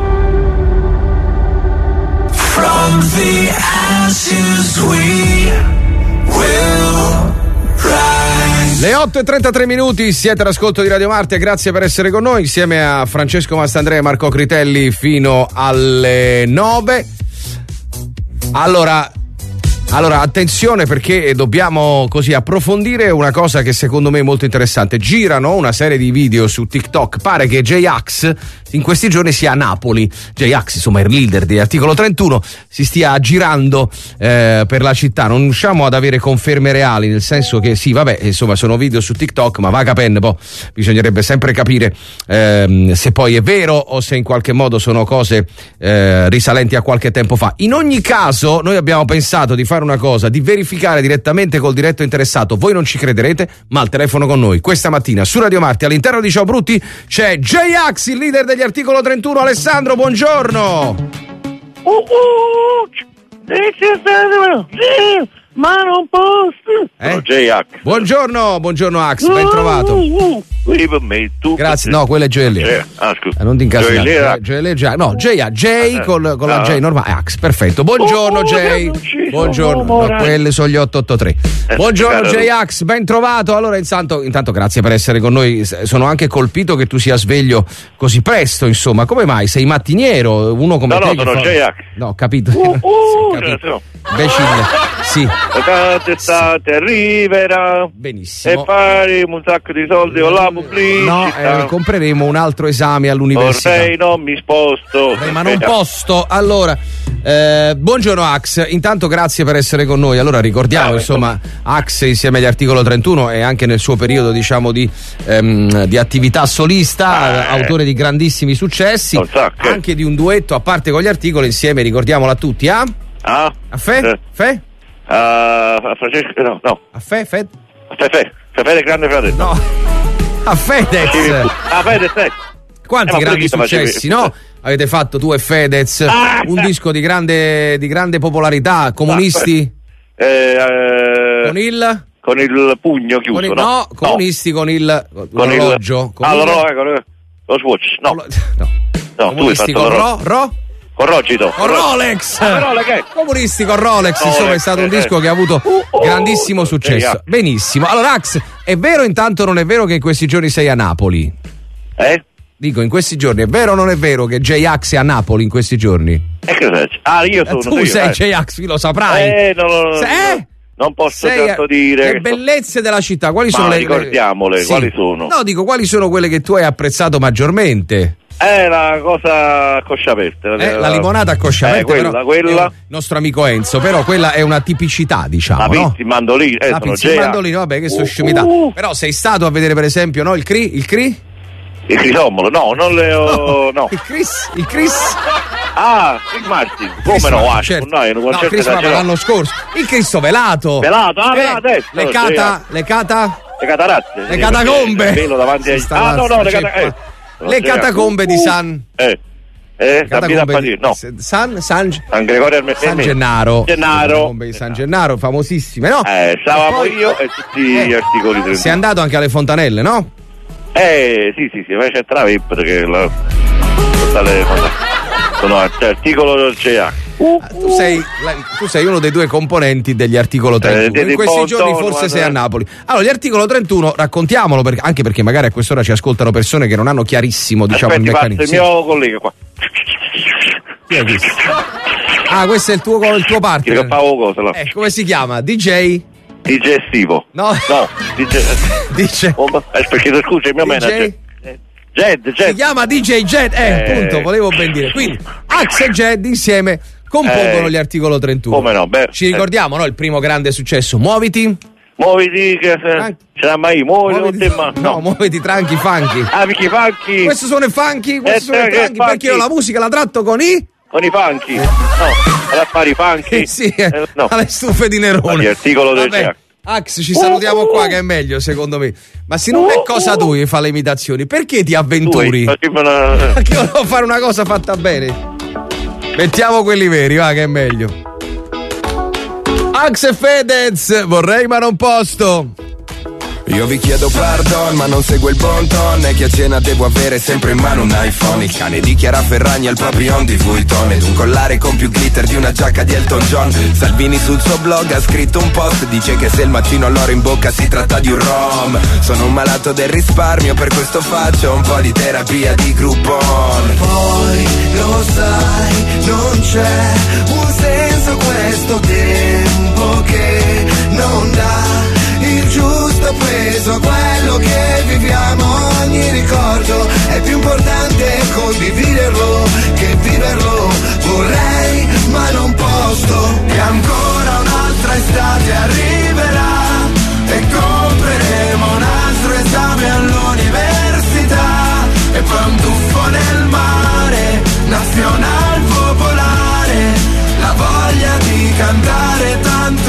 From the ashes we will rise. Le otto e trentatré minuti, siete all'ascolto di Radio Marte, grazie per essere con noi insieme a Francesco Mastandrea e Marco Critelli fino alle nove. Allora, Allora, attenzione perché dobbiamo così approfondire una cosa che secondo me è molto interessante. Girano una serie di video su TikTok, pare che J-Ax in questi giorni sia a Napoli. J-Ax, insomma, il leader di Articolo trentuno, si stia girando eh, per la città. Non riusciamo ad avere conferme reali, nel senso che sì, vabbè, insomma, sono video su TikTok, ma va capendo, poi bisognerebbe sempre capire ehm, se poi è vero o se in qualche modo sono cose eh, risalenti a qualche tempo fa. In ogni caso, noi abbiamo pensato di fare fare una cosa, di verificare direttamente col diretto interessato. Voi non ci crederete, ma al telefono con noi questa mattina su Radio Marti all'interno di Ciao Brutti c'è J-Ax, il leader degli articolo trentuno. Alessandro, buongiorno. Uh, uh, ma non posso. Eh? No, J-Ax. Buongiorno, buongiorno Ax, ben trovato. Uh, Qui per me, tu. Grazie, no, quello è Joel. Ah, scusa. Eh, non ti incasinare. Joel Joel, no, J, J con, con la Ah. J normale. Ax, perfetto. Buongiorno Oh, J. Buongiorno. No, quelli sono gli otto otto tre. Buongiorno J Ax, ben trovato. Allora, intanto, intanto grazie per essere con noi. Sono anche colpito che tu sia sveglio così presto, insomma. Come mai? Sei mattiniero? Uno come No, te no, che sono fa- J-Ax. No, ho capito. uh, uh, Sì, capito. Imbecille. Sì. L'estate estate arriverà. Benissimo. E faremo un sacco di soldi con la pubblicità. No, eh, compreremo un altro esame all'università. Vorrei non mi sposto. Eh, ma non posto. Allora, eh, buongiorno Ax, intanto grazie per essere con noi. Allora ricordiamo, insomma, Ax insieme agli articolo trentuno e anche nel suo periodo, diciamo, di, ehm, di attività solista, Eh. autore di grandissimi successi, Un sacco. anche di un duetto a parte con gli articoli insieme, ricordiamolo a tutti, a? Ah? A Fe? Eh. Fe? Ah, a Francesco, no, no. A Fe? Fed? Fefe, Fefe del grande fratello. No. A Fedez. Ah, Fedez, eh. Quanti Eh, ma grandi pure chi ti successi, facevi- no? Avete fatto tu e Fedez, Ah, un eh. disco di grande, di grande popolarità, comunisti? Eh, eh, Con il? Con il pugno chiuso, Con il- no? no, comunisti con il Con il- l'orologio. con Ah, il- l'orologio, con il- lo swatch, no. no. No, tu hai Comunisti fatto con l'orologio. Ro, Ro? Con Rogito. Con Rolex. Ah, Rolex, eh. Comunisti con Rolex, Rolex, insomma è stato un eh, disco eh. che ha avuto grandissimo successo. yeah. Benissimo. Allora Ax, è vero intanto non è vero che in questi giorni sei a Napoli? Eh? Dico, in questi giorni è vero o non è vero che J-Ax è a Napoli in questi giorni? E che sei? Ah, io sono. tu io, sei eh. J-Ax, lo saprai. Eh, no, no, no, Se- no. eh? Non posso Sei- certo dire. Le bellezze della città, quali Ma sono le ricordiamole, le- quali sono? No, dico, quali sono quelle che tu hai apprezzato maggiormente? Eh, la cosa a coscia aperta. Eh, la limonata a coscia Eh, aperta, quella, però, quella. è un nostro amico Enzo, però quella è una tipicità, diciamo, La no? pizza, il mandolino, eh, La sono pizza, il Gea. mandolino, vabbè, che sto Uh, scemità. uh. Però sei stato a vedere, per esempio, no, il Cri? Il Cri? Il crisomolo, no, non le ho. No. Il Chris? Il Chris? Ah, Chris Martin. Come Chris no, Martin, ah, certo. no, in un No, concerto Chris Martin esagerato. l'anno scorso. Il Cristo velato. Velato, ah, Eh, velato, eh, le no, cata, le cata, Le cataratte. le catacombe. Il pelo davanti ai. Sta Ah, no, no, le ceppa. catacombe. Le catacombe di San. Eh. Eh, Sabina Catacombe di- Padilla, no. San, San, San Gregorio Arme- San eh, Gennaro. Gennaro. Catacombe di San Gennaro, famosissime, no? Eh, stavamo poi- io e tutti gli Eh, articoli trentuno. Sei andato anche alle fontanelle, no? Eh, sì, sì, sì, ma c'è tra V I P perché la. Tutta le. Sono cioè, articolo del C A. Ah, tu, sei, la- tu sei uno dei due componenti degli articolo trentuno. Eh, di- In questi di giorni Pontono, forse guarda. sei a Napoli. Allora, gli articolo trentuno, raccontiamolo, perché- anche perché magari a quest'ora ci ascoltano persone che non hanno chiarissimo, diciamo, Aspetti, il passa il meccanismo. mio collega qua. Chi è questo? Ah, questo è il tuo, il tuo Che partner. fa cosa là? Eh, come si chiama? D J? D J estivo. No. No, D J. D J. Oh, ma- eh, perché scusa il mio D J? manager. Jed, Jed. Si chiama D J Jed, eh, Eh. appunto, volevo ben dire. Quindi, Ax e Jed insieme compongono Eh. gli articolo trentuno. Come no, beh, Ci ricordiamo, no? Il primo grande successo, Muoviti. Muoviti che se ce l'ha mai muoviti con te, ma No, muoviti tranchi funky. Ah, perché i funky. Questo sono i funky, questo Eh, sono i che tranchi, funky? perché io la musica la tratto con i Con i funky. No, ad fare i funky. Eh, sì, Eh, no. alle stufe di Nerone. Gli articolo del Vabbè, Jack. Ax, ci salutiamo qua che è meglio secondo me. Ma se non è cosa tu che fa le imitazioni, perché ti avventuri? Tu, facciamo una- Perché io volevo fare una cosa fatta bene. Mettiamo quelli veri, va che è meglio. Ax e Fedez, vorrei ma non posso. Io vi chiedo pardon ma non seguo il bon ton. E che a cena devo avere sempre in mano un iPhone. Il cane di Chiara Ferragni al Papillon di Vuitton. Ed un collare con più glitter di una giacca di Elton John. Salvini sul suo blog ha scritto un post. Dice che se il macino all'oro in bocca si tratta di un rom. Sono un malato del risparmio, per questo faccio un po' di terapia di Groupon. Poi lo sai, non c'è un senso questo tempo che non dà il giusto peso a quello che viviamo. Ogni ricordo è più importante condividerlo che viverlo. Vorrei ma non posso. E ancora un'altra estate arriverà e compreremo un altro esame all'università. E poi un tuffo nel mare, nazional popolare, la voglia di cantare tanto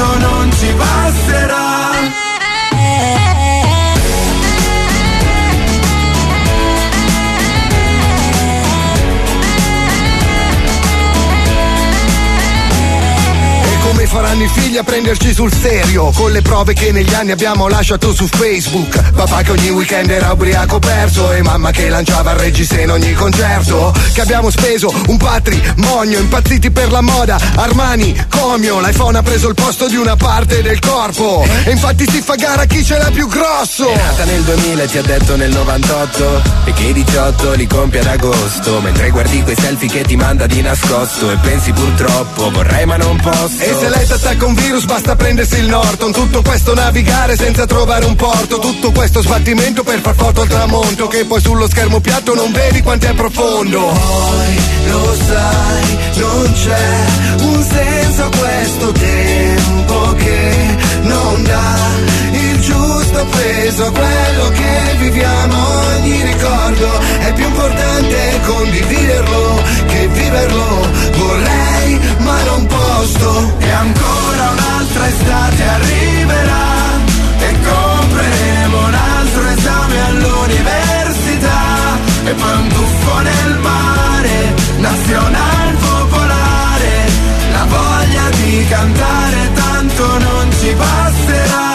anni figli a prenderci sul serio, con le prove che negli anni abbiamo lasciato su Facebook. Papà che ogni weekend era ubriaco perso e mamma che lanciava il reggiseno in ogni concerto. Che abbiamo speso un patrimonio, impazziti per la moda, Armani, Comio, l'iPhone ha preso il posto di una parte del corpo e infatti si fa gara chi ce l'ha più grosso. È nata nel duemila e ti ha detto nel novantotto e che i diciotto li compie ad agosto, mentre guardi quei selfie che ti manda di nascosto e pensi purtroppo vorrei ma non posso. E se lei t'attacca un virus basta prendersi il Norton. Tutto questo navigare senza trovare un porto, tutto questo sbattimento per far foto al tramonto, che poi sullo schermo piatto non vedi quanto è profondo. Poi lo sai, non c'è un senso a questo tempo che non dà il giusto peso a quello che viviamo. Ogni ricordo è più importante condividerlo che viverlo. Vorrei ma non posso. E ancora un'altra estate arriverà e compreremo un altro esame all'università e poi un tuffo nel mare, nazional popolare, la voglia di cantare tanto non ci passerà.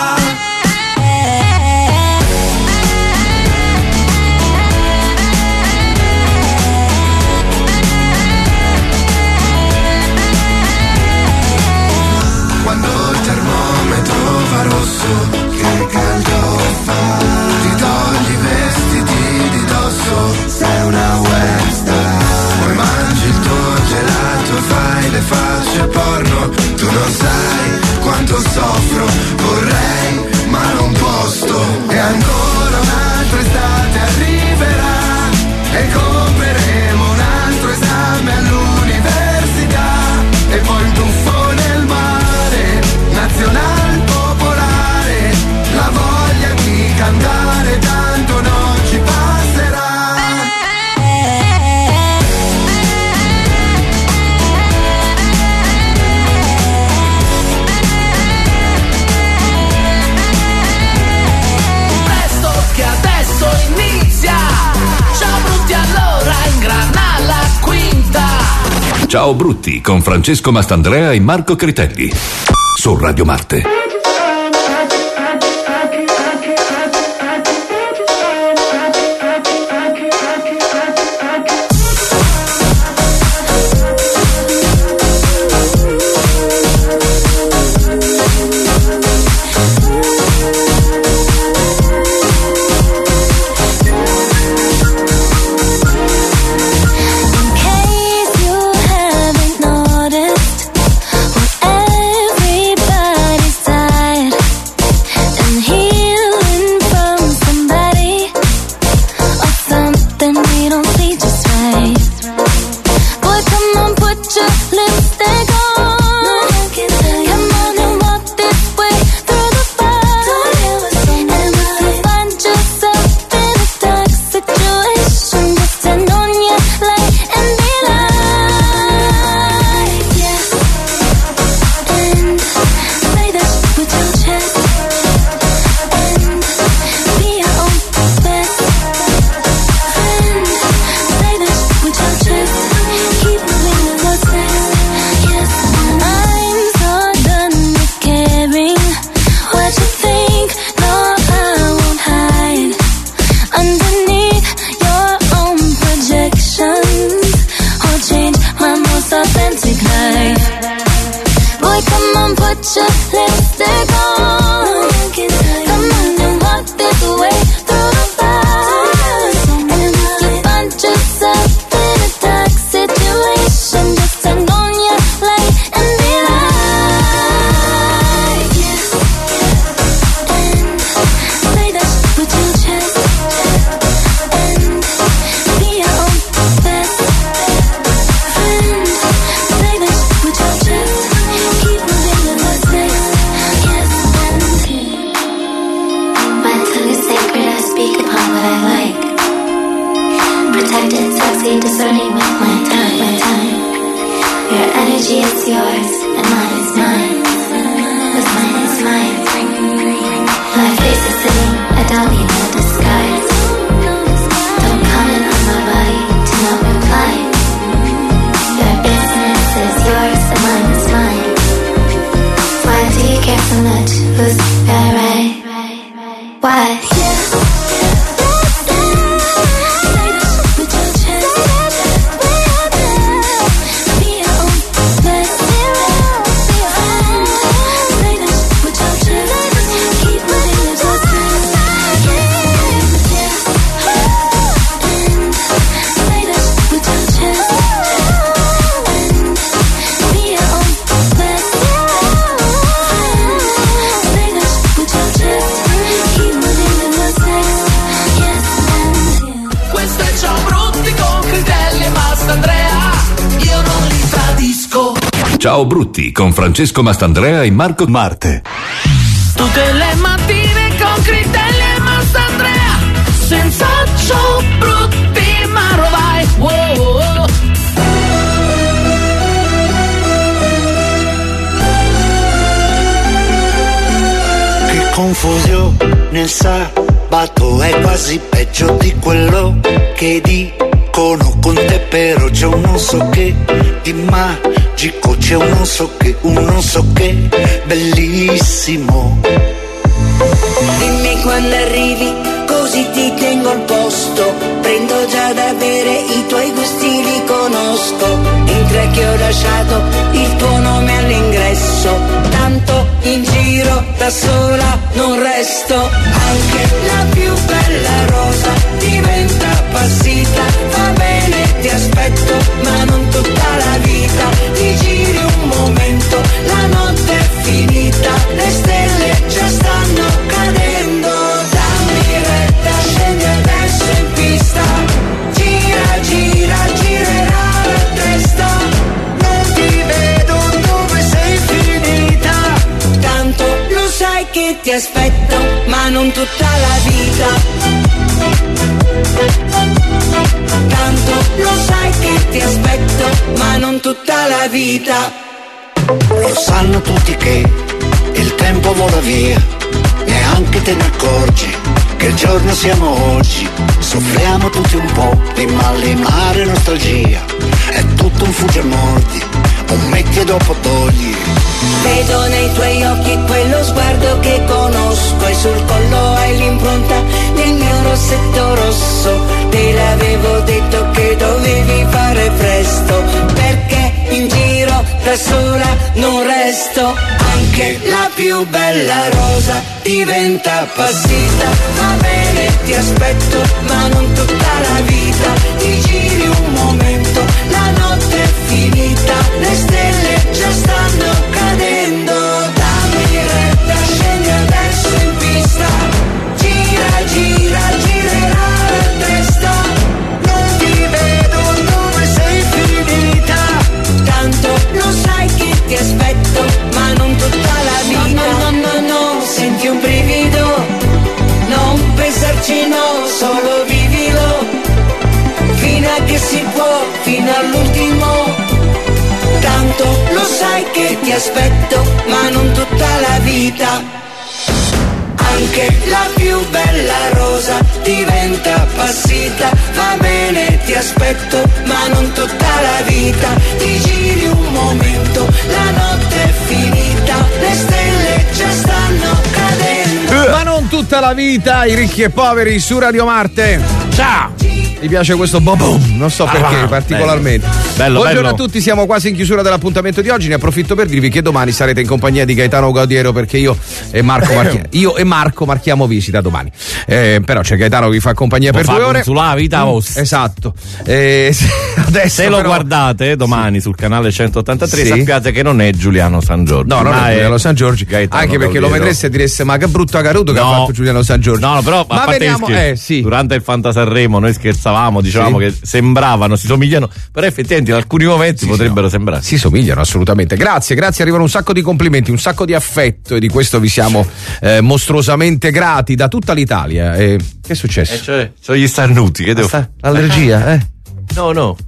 Quando il termometro va rosso, che caldo fa, ti togli i vestiti di dosso, sei una webstar. Poi mangi il tuo gelato e fai le facce porno, tu non sai quanto soffro, vorrei ma non posso. E ancora un'altra estate arriverà e compreremo un altro esame all'università e poi un tuffo nel mare, nazional popolare, la voglia di cantare tanto non ci passerà. Presto che adesso inizia, ciao brutti allora ingrana la quinta. Ciao Brutti con Francesco Mastandrea e Marco Critelli su Radio Marte. Why? Ciao Brutti con Francesco Mastandrea e Marco Marte. Tutte le mattine con Critelli e Mastandrea, senza ciao Brutti, ma rovai. Wow, wow. Che confusione nel sabato è quasi peggio di quello che dicono con te, però c'è un non so che di magico, c'è un non so che, un non so che bellissimo. Dimmi quando arrivi, così ti tengo al posto. Prendo già da bere, i tuoi gusti li conosco. Entra che ho lasciato il tuo nome all'ingresso. Tanto in giro da sola non resto. Anche la più bella rosa diventa passita. Va bene, ti aspetto, ma non tutta la vita. Ti giri un momento, la notte è finita. Le stelle già stanno cadendo. Dammi retta, scendi adesso in pista. Gira, gira, girerà la testa. Non ti vedo dove sei finita. Tanto lo sai che ti aspetto, ma non tutta la vita. Tanto lo sai che ti aspetto, ma non tutta la vita. Lo sanno tutti che il tempo vola via, neanche te ne accorgi che il giorno siamo oggi. Soffriamo tutti un po' di malinare nostalgia. È tutto un fugge mordi, un metti e dopo togli. Vedo nei tuoi occhi quello sguardo che conosco, e sul collo hai l'impronta del mio rossetto rosso. Te l'avevo detto che dovevi fare presto, perché in giro da sola non resto. Anche la più bella rosa diventa passita. Va bene, ti aspetto, ma non tutta la vita. Ti giri un momento, la notte è finita. Le stelle già stanno cadendo. Dammi retta, scendi adesso in pista. Gira, gira, girerà la testa. Non ti vedo dove sei finita. Tanto lo sai che ti aspetto, ma non tutta la vita. No, no, no, no, senti un brivido. Non pensarci, no, solo vivilo. Fino a che si può, fino all'ultimo. Tanto lo sai che ti aspetto, ma non tutta la vita. Anche la più bella rosa diventa passita. Va bene, ti aspetto, ma non tutta la vita. Ti giri un momento, la notte è finita. Le stelle già stanno cadendo. Ma non tutta la vita, i ricchi e poveri su Radio Marte. Ciao! Mi piace questo boom boom, non so perché ah, particolarmente. Bello, bello, Buongiorno bello. a tutti, siamo quasi in chiusura dell'appuntamento di oggi. Ne approfitto per dirvi che domani sarete in compagnia di Gaetano Gaudiero, perché io e Marco marchi- io e Marco marchiamo visita domani. Eh, però c'è Gaetano che vi fa compagnia lo per fa due ore. Sulla vita mm, esatto. Eh, adesso se lo però... guardate domani sì. sul canale centottantatré, sì. sappiate che non è Giuliano San Giorgio. No, non è Giuliano San Giorgio. Gaetano anche perché Gaudiero. Lo vedreste e direste: ma che brutto caruto che no. ha fatto Giuliano San Giorgio. No, no, però ma a parte veniamo, scherzi, eh, sì. durante il Fantasarremo noi scherzavamo, dicevamo sì. che sembravano, si somigliano, però effettivamente in alcuni momenti sì, potrebbero sì, no. sembrare. Si somigliano assolutamente. Grazie, grazie, arrivano un sacco di complimenti, un sacco di affetto e di questo vi siamo eh, mostruosamente grati da tutta l'Italia. Eh, che è successo? Eh, cioè, sono gli starnuti, che devo fare? Allergia, eh? No, no,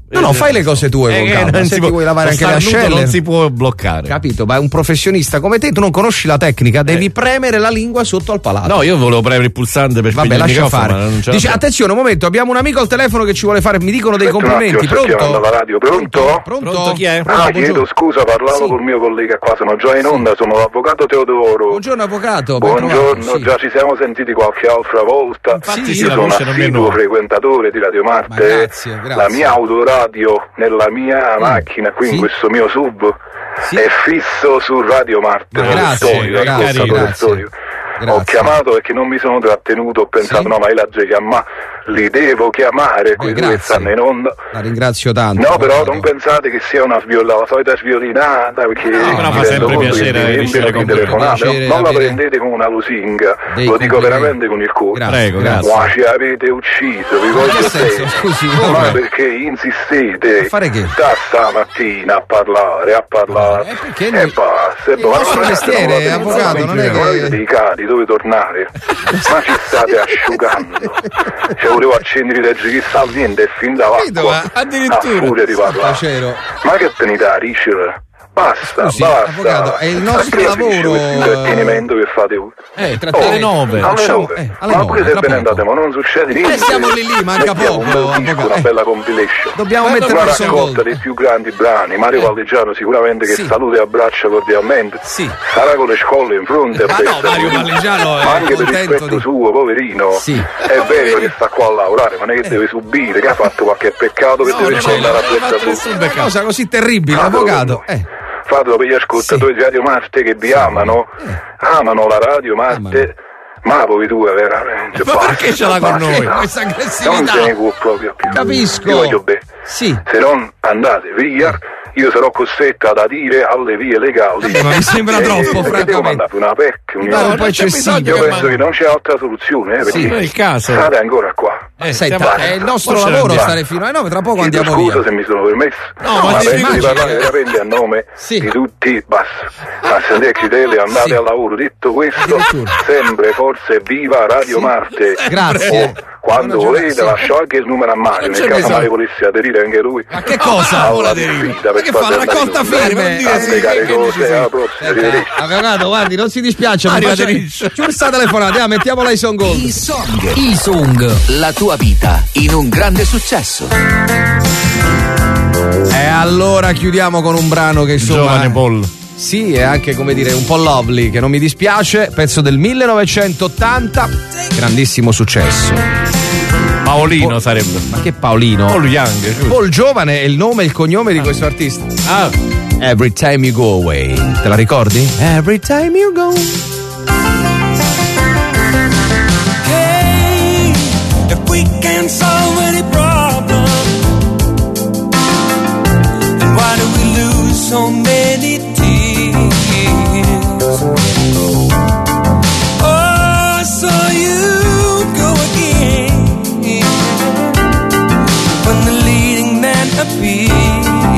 No, no, fai le cose tue con Eh, calma. non Se si ti può- vuoi lavare lo anche le starnuto ascelle, non si può bloccare. Capito? Ma è un professionista come te, tu non conosci la tecnica, devi premere la lingua sotto al palato. No, io volevo premere il pulsante per Vabbè, spegnere il lascia microfono, fare. ma non ce la Dice, faccio. attenzione, un momento, abbiamo un amico al telefono che ci vuole fare, mi dicono dei Aspetta un complimenti. attimo, sto chiamando Pronto? la radio. Pronto? Pronto? Pronto, chi è? Pronto, Ah, chiedo scusa, parlavo col mio collega qua, sono già in onda, sono l'avvocato Teodoro. Buongiorno avvocato. ben Buongiorno, trovato, sì. già ci siamo sentiti qualche altra volta. Infatti sì, io la sono voce non mi è assiduo nuova. frequentatore di Radio Marte. Ma grazie, grazie. La mia autoradio nella mia macchina, qui in questo mio sub, è fisso su Radio Marte. Ma sono grazie, storico, grazie, ascoltatore grazie. storico. Ho Grazie. chiamato perché non mi sono trattenuto, ho pensato Sì? no, ma io la già chiama, li devo chiamare, quelli che grazie. stanno in onda. La ringrazio tanto. No, però avvocato. non pensate che sia una sviola, la solita sviolinata, perché No, mi però fa rendo sempre conto piacere che mi ricevere riempiono di complimenti. telefonate. Piacere Non la avere prendete come una lusinga, dei lo dico complimenti. veramente con il cuore. Grazie, Prego, grazie. grazie. Ma ci avete ucciso, vi Ma in voglio che senso? bene. Scusi, No, vabbè. perché insistete A fare che? da stamattina a parlare, a parlare Eh, perché e noi- basta. E Il nostro mestiere, avvocato, non è che- avete dei cari dove tornare, ma ci state asciugando. Cioè volevo accendere i leggi che sta niente, è fin Capito, dall'acqua. ma addirittura. A furia di parlare. Facero. Ma che tenete a ricevere? Basta, Scusi, basta. avvocato, è il nostro A che finisce lavoro, questo intrattenimento che fate voi? Eh, trattare Oh, le nove. alle Facciamo- nove. eh, alle ma nove, pure se tra ve ne poco. andate, ma non succede niente. Eh, siamo lì lì, manca Mettiamo un poco, bel disco, avvocato. una Eh. bella compilation. Dobbiamo Ma mettere una il son raccolta gold. dei più grandi brani. Mario Valleggiano sicuramente che Sì. saluta e abbraccia cordialmente. Sì. Sarà con le scolle in fronte. Ma a no, festa. Mario Valleggiano è Ma anche per contento rispetto di- suo, poverino. Sì. È vero che sta qua a lavorare, ma non è che deve subire, che ha fatto qualche peccato che No, deve no, no, scendere a non ha festa fatto nessun peccato. Una cosa così terribile, Fatelo avvocato. per noi. Eh. Fatelo per gli ascoltatori di Radio Marte che vi amano, amano la Radio Marte, ma voi due veramente. Ma basta, perché ce l'ha con basta, noi? no. Questa Non aggressività. se ne può proprio più. Capisco. Vi voglio bene. Sì. Se non andate via, io sarò costretto ad adire alle vie legali. Vabbè, ma mi sembra Eh, troppo, perché devo francamente. mandare una P E C, un Mi pare un po' io eccessivo. penso che non c'è altra soluzione, eh, perché Sì, non è il caso. state ancora qua. Eh, senta, Basta. è il nostro Forse lavoro andiamo. stare fino alle nove, tra poco Chiedo andiamo scusa via. se mi sono permesso. No, ma ma ti penso di immagini, parlare eh. veramente a nome Sì. di tutti. Basta. Ma se dei critelli andate Sì. al lavoro. Detto questo, Addirittura. sempre forza e viva Radio Marte. Grazie. Oh, quando Buona volete giornata, lascio anche il numero a Mario, Non nel c'è caso bisogno. Mario volesse aderire anche lui. Ma che cosa? Alla vuole aderire? diffida Ma per che fa? farvi La andare raccolta in onda. firme? Non dire sì, Tante care che- che cose, dici alla sì. prossima, Senta, arrivederci. avvocato, guardi, non si dispiace. Mario faccia- aderisce. Giusta telefonata, ah, mettiamola i son gold. I-Song. I-Song. La tua vita in un grande successo. E allora chiudiamo con un brano che insomma Giovane Paul. sì, è anche come dire un po' lovely, che non mi dispiace, pezzo del millenovecentottanta, grandissimo successo. Paolino Paul- sarebbe. Ma che Paolino? Paul Young. giusto. Paul Giovane è il nome e il cognome di questo artista. Ah, Every time you go away. Te la ricordi? Every time you go. Hey, if we can solve any problem, then why do we lose so many tears? Oh, so you go again when the leading man appears.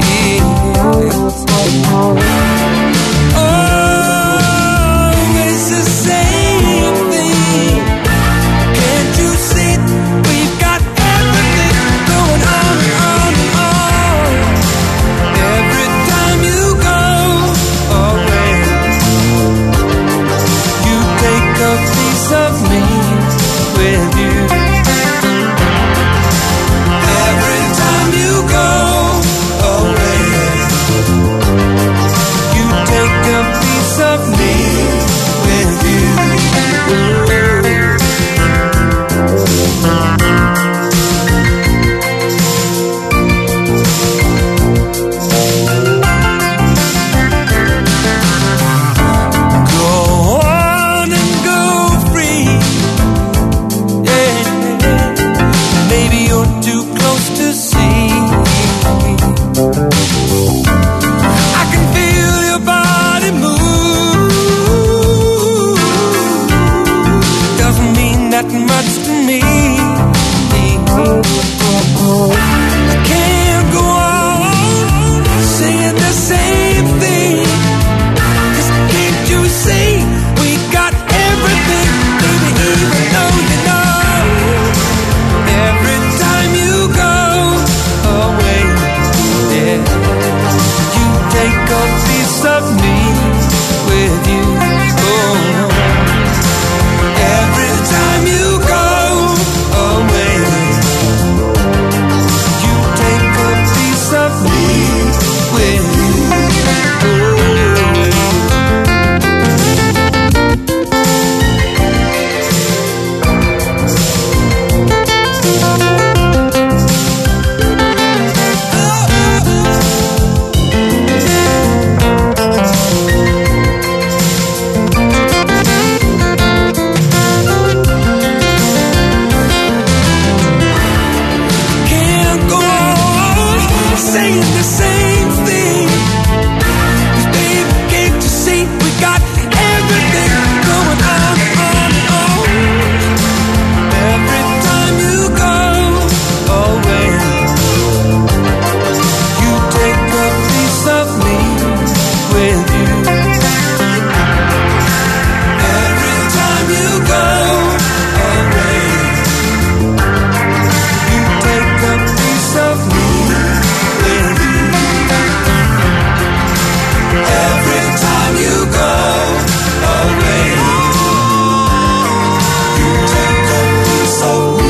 Oh, it's the same thing. Can't you see we've got everything going on, on, on? Every time you go away, you take a piece of me with you. Every time you go away, you take a piece of me with you. Go on and go free. Yeah, maybe you're too close to see. I can feel your body move. Doesn't mean that much to me. I can't go on saying the same thing. 'Cause can't you see we got everything, baby, even though you know every time you go away,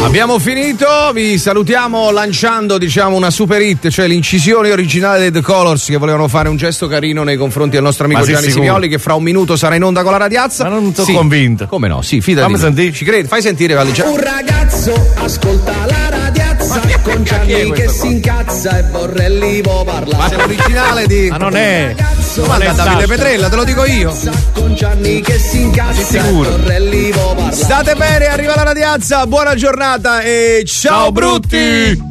Abbiamo finito, vi salutiamo lanciando diciamo una super hit, cioè l'incisione originale dei The Colors, che volevano fare un gesto carino nei confronti del nostro amico Gianni Simioli, che fra un minuto sarà in onda con la radiazza. Ma non sono sì. convinto. Come no? Sì, fidati. Fammi sentire. Ci credi? Fai sentire, Valigia. Un ragazzo ascolta la radiazza con Gianni che si incazza e vorrellivo parlare. Ma è l'originale di. Ma non è. Guarda Davide Petrella, te lo dico io. Con Gianni che si incazza e vorrellivo parlare. State bene, arriva la radiazza, buona giornata e ciao, ciao brutti!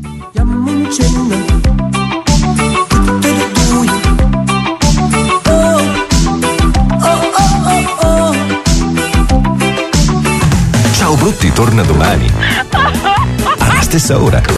Ciao brutti torna domani alla stessa ora.